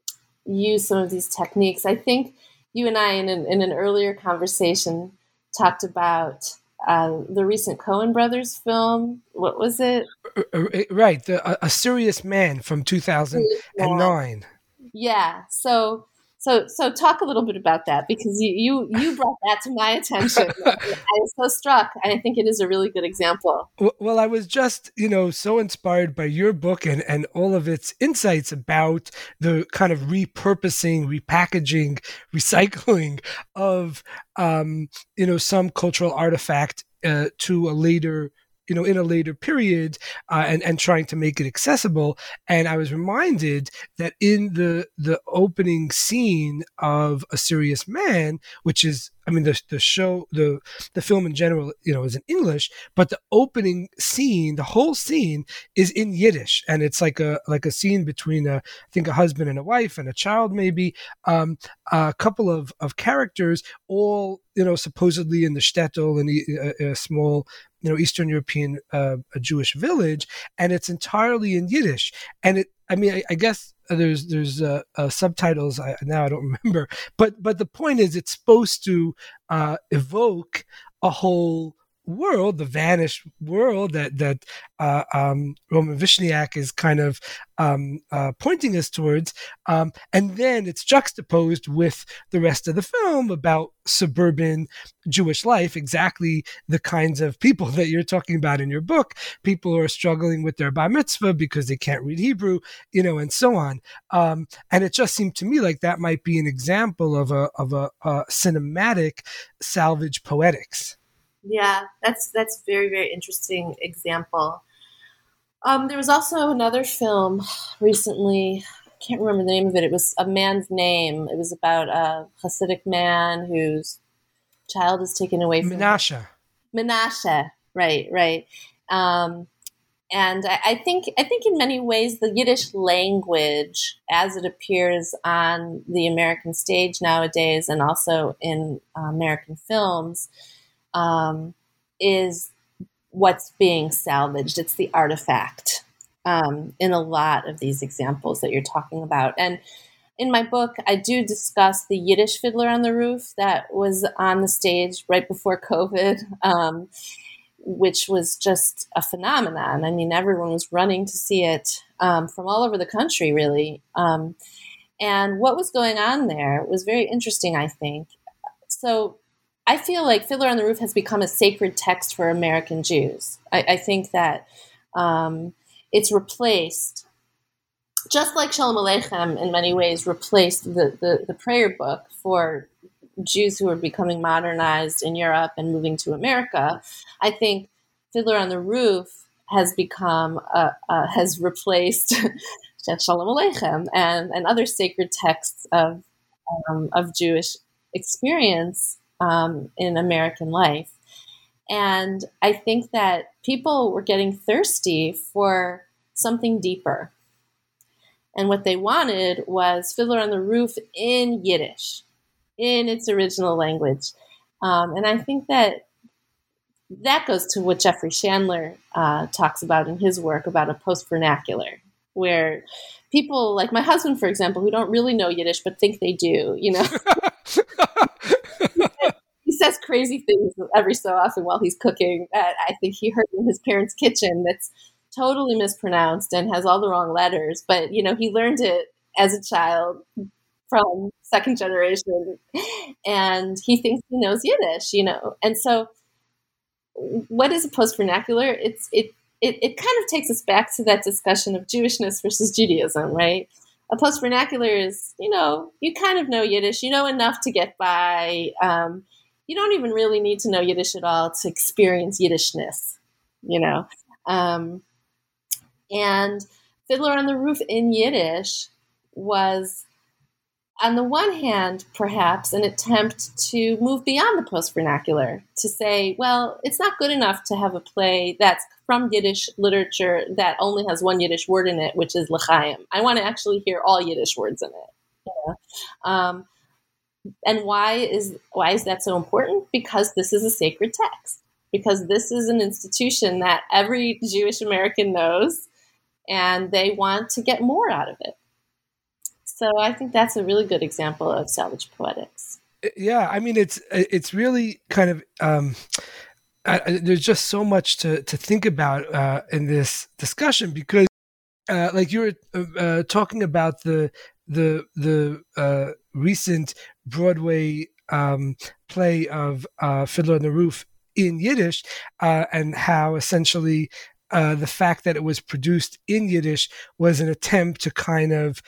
use some of these techniques, I think you and I, in an, in an earlier conversation, talked about uh, the recent Coen Brothers film. What was it? Right, the, A Serious Man from two thousand nine. Yeah. So, so, so talk a little bit about that, because you you, you brought that to my attention. I was so struck. I think it is a really good example. Well, I was just, you know, so inspired by your book and, and all of its insights about the kind of repurposing, repackaging, recycling of, um, you know, some cultural artifact uh, to a later you know, in a later period, uh, and, and trying to make it accessible. And I was reminded that in the the opening scene of A Serious Man, which is, I mean, the the show, the the film in general, you know, is in English, but the opening scene, the whole scene is in Yiddish, and it's like a like a scene between a, I think, a husband and a wife and a child, maybe, um, a couple of of characters, all, you know, supposedly in the shtetl, in a, a small, you know, Eastern European uh, a Jewish village, and it's entirely in Yiddish. And it, I mean, I, I guess there's there's uh, uh, subtitles. I, now I don't remember, but but the point is, it's supposed to uh, evoke a whole world, the vanished world that that uh, um, Roman Vishniak is kind of um, uh, pointing us towards, um, and then it's juxtaposed with the rest of the film about suburban Jewish life, exactly the kinds of people that you're talking about in your book, people who are struggling with their bar mitzvah because they can't read Hebrew, you know, and so on. Um, and it just seemed to me like that might be an example of a of a, a cinematic salvage poetics. Yeah, that's that's very, very interesting example. Um, there was also another film recently. I can't remember the name of it. It was A Man's Name. It was about a Hasidic man whose child is taken away from Menashe. him. Menashe, right, right. Um, and I, I think I think in many ways the Yiddish language, as it appears on the American stage nowadays, and also in uh, American films, Um, is what's being salvaged. It's the artifact um, in a lot of these examples that you're talking about. And in my book, I do discuss the Yiddish Fiddler on the Roof that was on the stage right before COVID, um, which was just a phenomenon. I mean, everyone was running to see it um, from all over the country, really. Um, and what was going on there was very interesting, I think. So I feel like Fiddler on the Roof has become a sacred text for American Jews. I, I think that um, it's replaced, just like Shalom Aleichem in many ways replaced the, the, the prayer book for Jews who are becoming modernized in Europe and moving to America. I think Fiddler on the Roof has become, uh, uh, has replaced Shalom Aleichem and, and other sacred texts of, um, of Jewish experience Um, in American life. And I think that people were getting thirsty for something deeper. And what they wanted was Fiddler on the Roof in Yiddish, in its original language. Um, and I think that that goes to what Jeffrey Chandler uh, talks about in his work about a post-vernacular, where people like my husband, for example, who don't really know Yiddish but think they do, you know. He says crazy things every so often while he's cooking that I think he heard in his parents' kitchen that's totally mispronounced and has all the wrong letters. But, you know, he learned it as a child from second generation, and he thinks he knows Yiddish, you know. And so what is a post-vernacular? It's it, it it kind of takes us back to that discussion of Jewishness versus Judaism, right? A post-vernacular is, you know, you kind of know Yiddish, you know enough to get by. Um, you don't even really need to know Yiddish at all to experience Yiddishness, you know. Um, and Fiddler on the Roof in Yiddish was, on the one hand, perhaps an attempt to move beyond the post-vernacular, to say, well, it's not good enough to have a play that's from Yiddish literature that only has one Yiddish word in it, which is l'chaim. I want to actually hear all Yiddish words in it. You know? um, and why is why is that so important? Because this is a sacred text. Because this is an institution that every Jewish American knows, and they want to get more out of it. So I think that's a really good example of salvage poetics. Yeah, I mean, it's it's really kind of um, I, there's just so much to to think about uh, in this discussion, because, uh, like you were uh, talking about the the the uh, recent Broadway um, play of uh, Fiddler on the Roof in Yiddish, uh, and how essentially uh, the fact that it was produced in Yiddish was an attempt to kind of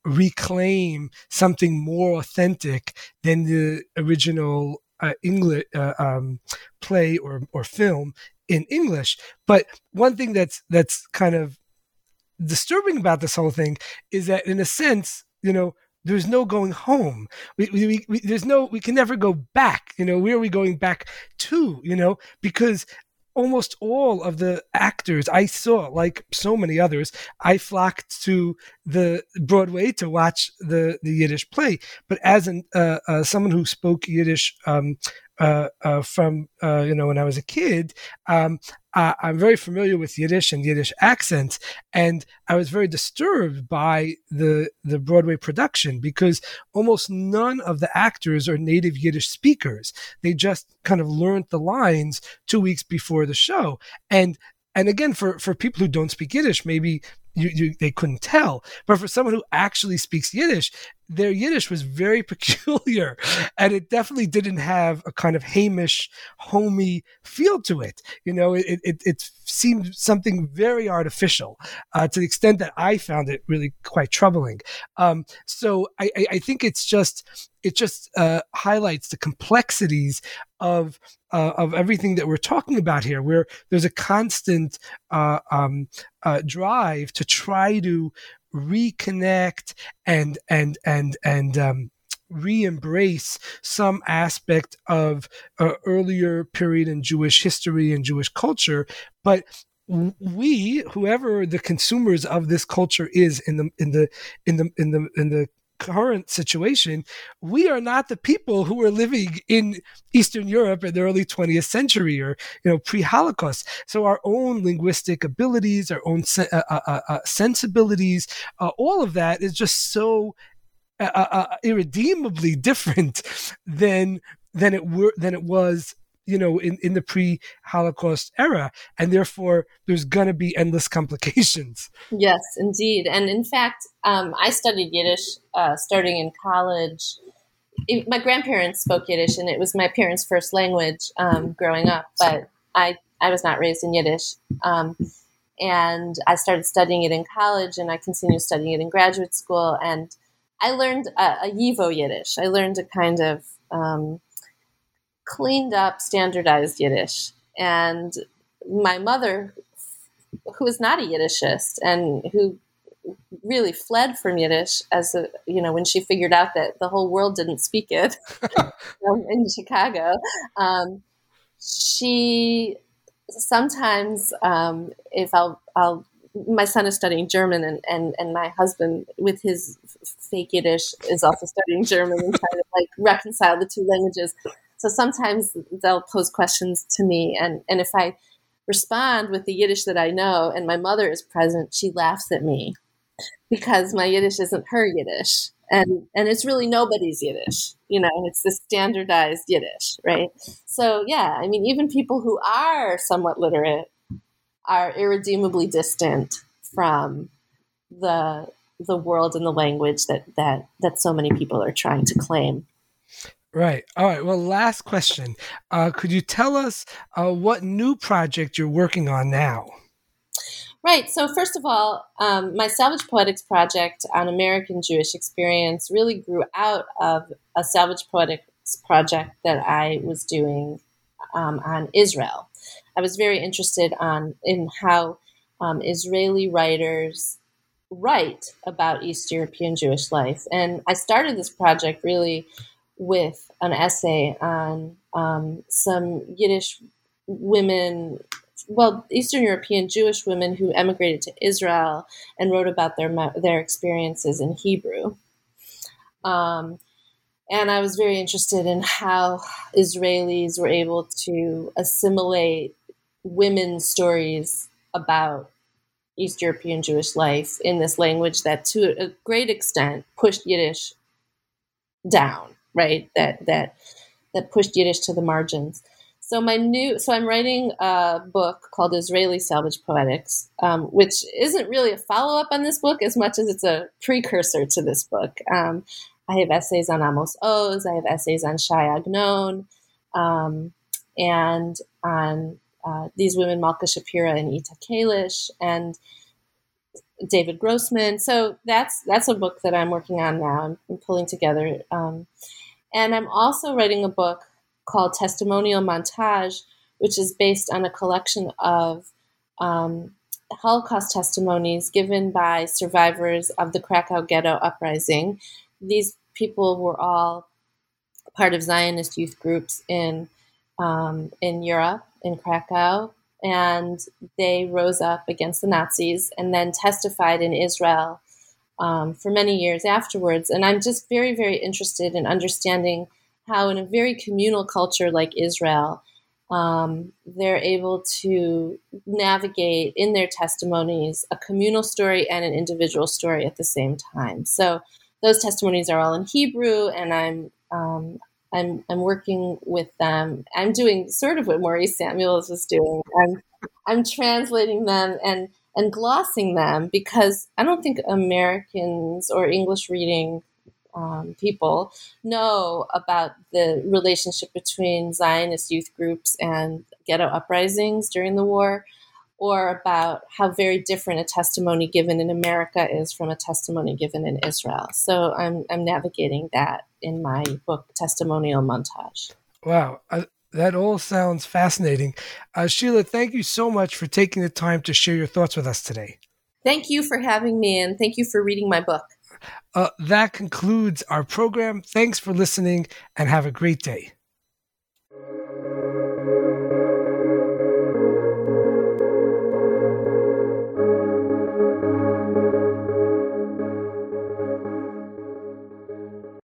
reclaim something more authentic than the original uh, English uh, um, play or or film in English. But one thing that's that's kind of disturbing about this whole thing is that, in a sense, you know, there's no going home. We, we, we there's no we can never go back. You know, where are we going back to? You know, because almost all of the actors I saw, like so many others, I flocked to the Broadway to watch the, the Yiddish play. But as an, uh, uh, someone who spoke Yiddish um, uh, uh, from, uh, you know, when I was a kid, um, uh, I'm very familiar with Yiddish and Yiddish accents. And I was very disturbed by the, the Broadway production, because almost none of the actors are native Yiddish speakers. They just kind of learned the lines two weeks before the show. And and again, for, for people who don't speak Yiddish, maybe you, you, they couldn't tell. But for someone who actually speaks Yiddish, their Yiddish was very peculiar, and it definitely didn't have a kind of Hamish, homey feel to it. You know, it it, it seemed something very artificial, uh, to the extent that I found it really quite troubling. Um, so I, I think it's just it just uh, highlights the complexities of uh, of everything that we're talking about here, where there's a constant uh, um, uh, drive to try to reconnect and and and and um, re-embrace some aspect of uh, earlier period in Jewish history and Jewish culture, but we, whoever the consumers of this culture is in the in the in the in the in the current situation, we are not the people who were living in Eastern Europe in the early twentieth century, or, you know, pre-Holocaust. So our own linguistic abilities, our own se- uh, uh, uh, sensibilities, uh, all of that is just so uh, uh, irredeemably different than than it were than it was, you know, in, in the pre-Holocaust era, and therefore there's going to be endless complications. Yes, indeed. And in fact, um, I studied Yiddish uh, starting in college. It, my grandparents spoke Yiddish, and it was my parents' first language um, growing up, but I, I was not raised in Yiddish. Um, and I started studying it in college, and I continued studying it in graduate school, and I learned a, a Yivo Yiddish. I learned a kind of um, cleaned up, standardized Yiddish. And my mother, who is not a Yiddishist and who really fled from Yiddish as a, you know, when she figured out that the whole world didn't speak it um, in Chicago, um, she sometimes, um, if I'll, I'll, my son is studying German, and, and, and my husband with his fake Yiddish is also studying German, and trying to like reconcile the two languages. So sometimes they'll pose questions to me, and, and if I respond with the Yiddish that I know and my mother is present, she laughs at me because my Yiddish isn't her Yiddish. And, and it's really nobody's Yiddish. You know, it's the standardized Yiddish, right? So, yeah, I mean, even people who are somewhat literate are irredeemably distant from the the world and the language that that that so many people are trying to claim. Right. All right. Well, last question. Uh, could you tell us uh, what new project you're working on now? Right. So first of all, um, my Salvage Poetics project on American Jewish experience really grew out of a Salvage Poetics project that I was doing um, on Israel. I was very interested on in how um, Israeli writers write about East European Jewish life. And I started this project really with an essay on um, some Yiddish women, well, Eastern European Jewish women who emigrated to Israel and wrote about their their experiences in Hebrew. Um, and I was very interested in how Israelis were able to assimilate women's stories about East European Jewish life in this language that, to a great extent, pushed Yiddish down, right? That that that pushed Yiddish to the margins. So my new, so I'm writing a book called Israeli Salvage Poetics, um, which isn't really a follow-up on this book as much as it's a precursor to this book. Um, I have essays on Amos Oz, I have essays on Shai Agnon, um, and on uh, these women, Malka Shapira and Ita Kalish, and David Grossman. So that's that's a book that I'm working on now. I'm, I'm pulling together. Um, and I'm also writing a book called Testimonial Montage, which is based on a collection of um, Holocaust testimonies given by survivors of the Krakow Ghetto Uprising. These people were all part of Zionist youth groups in um, in Europe, in Krakow, and they rose up against the Nazis and then testified in Israel um, for many years afterwards. And I'm just very, very interested in understanding how in a very communal culture like Israel, um, they're able to navigate in their testimonies a communal story and an individual story at the same time. So those testimonies are all in Hebrew, and I'm um, I'm I'm working with them. I'm doing sort of what Maurice Samuels was doing. I'm I'm translating them and and glossing them, because I don't think Americans or English reading um, people know about the relationship between Zionist youth groups and ghetto uprisings during the war, or about how very different a testimony given in America is from a testimony given in Israel. So I'm I'm navigating that in my book, Testimonial Montage. Wow. Uh, that all sounds fascinating. Uh, Sheila, thank you so much for taking the time to share your thoughts with us today. Thank you for having me, and thank you for reading my book. Uh, that concludes our program. Thanks for listening, and have a great day.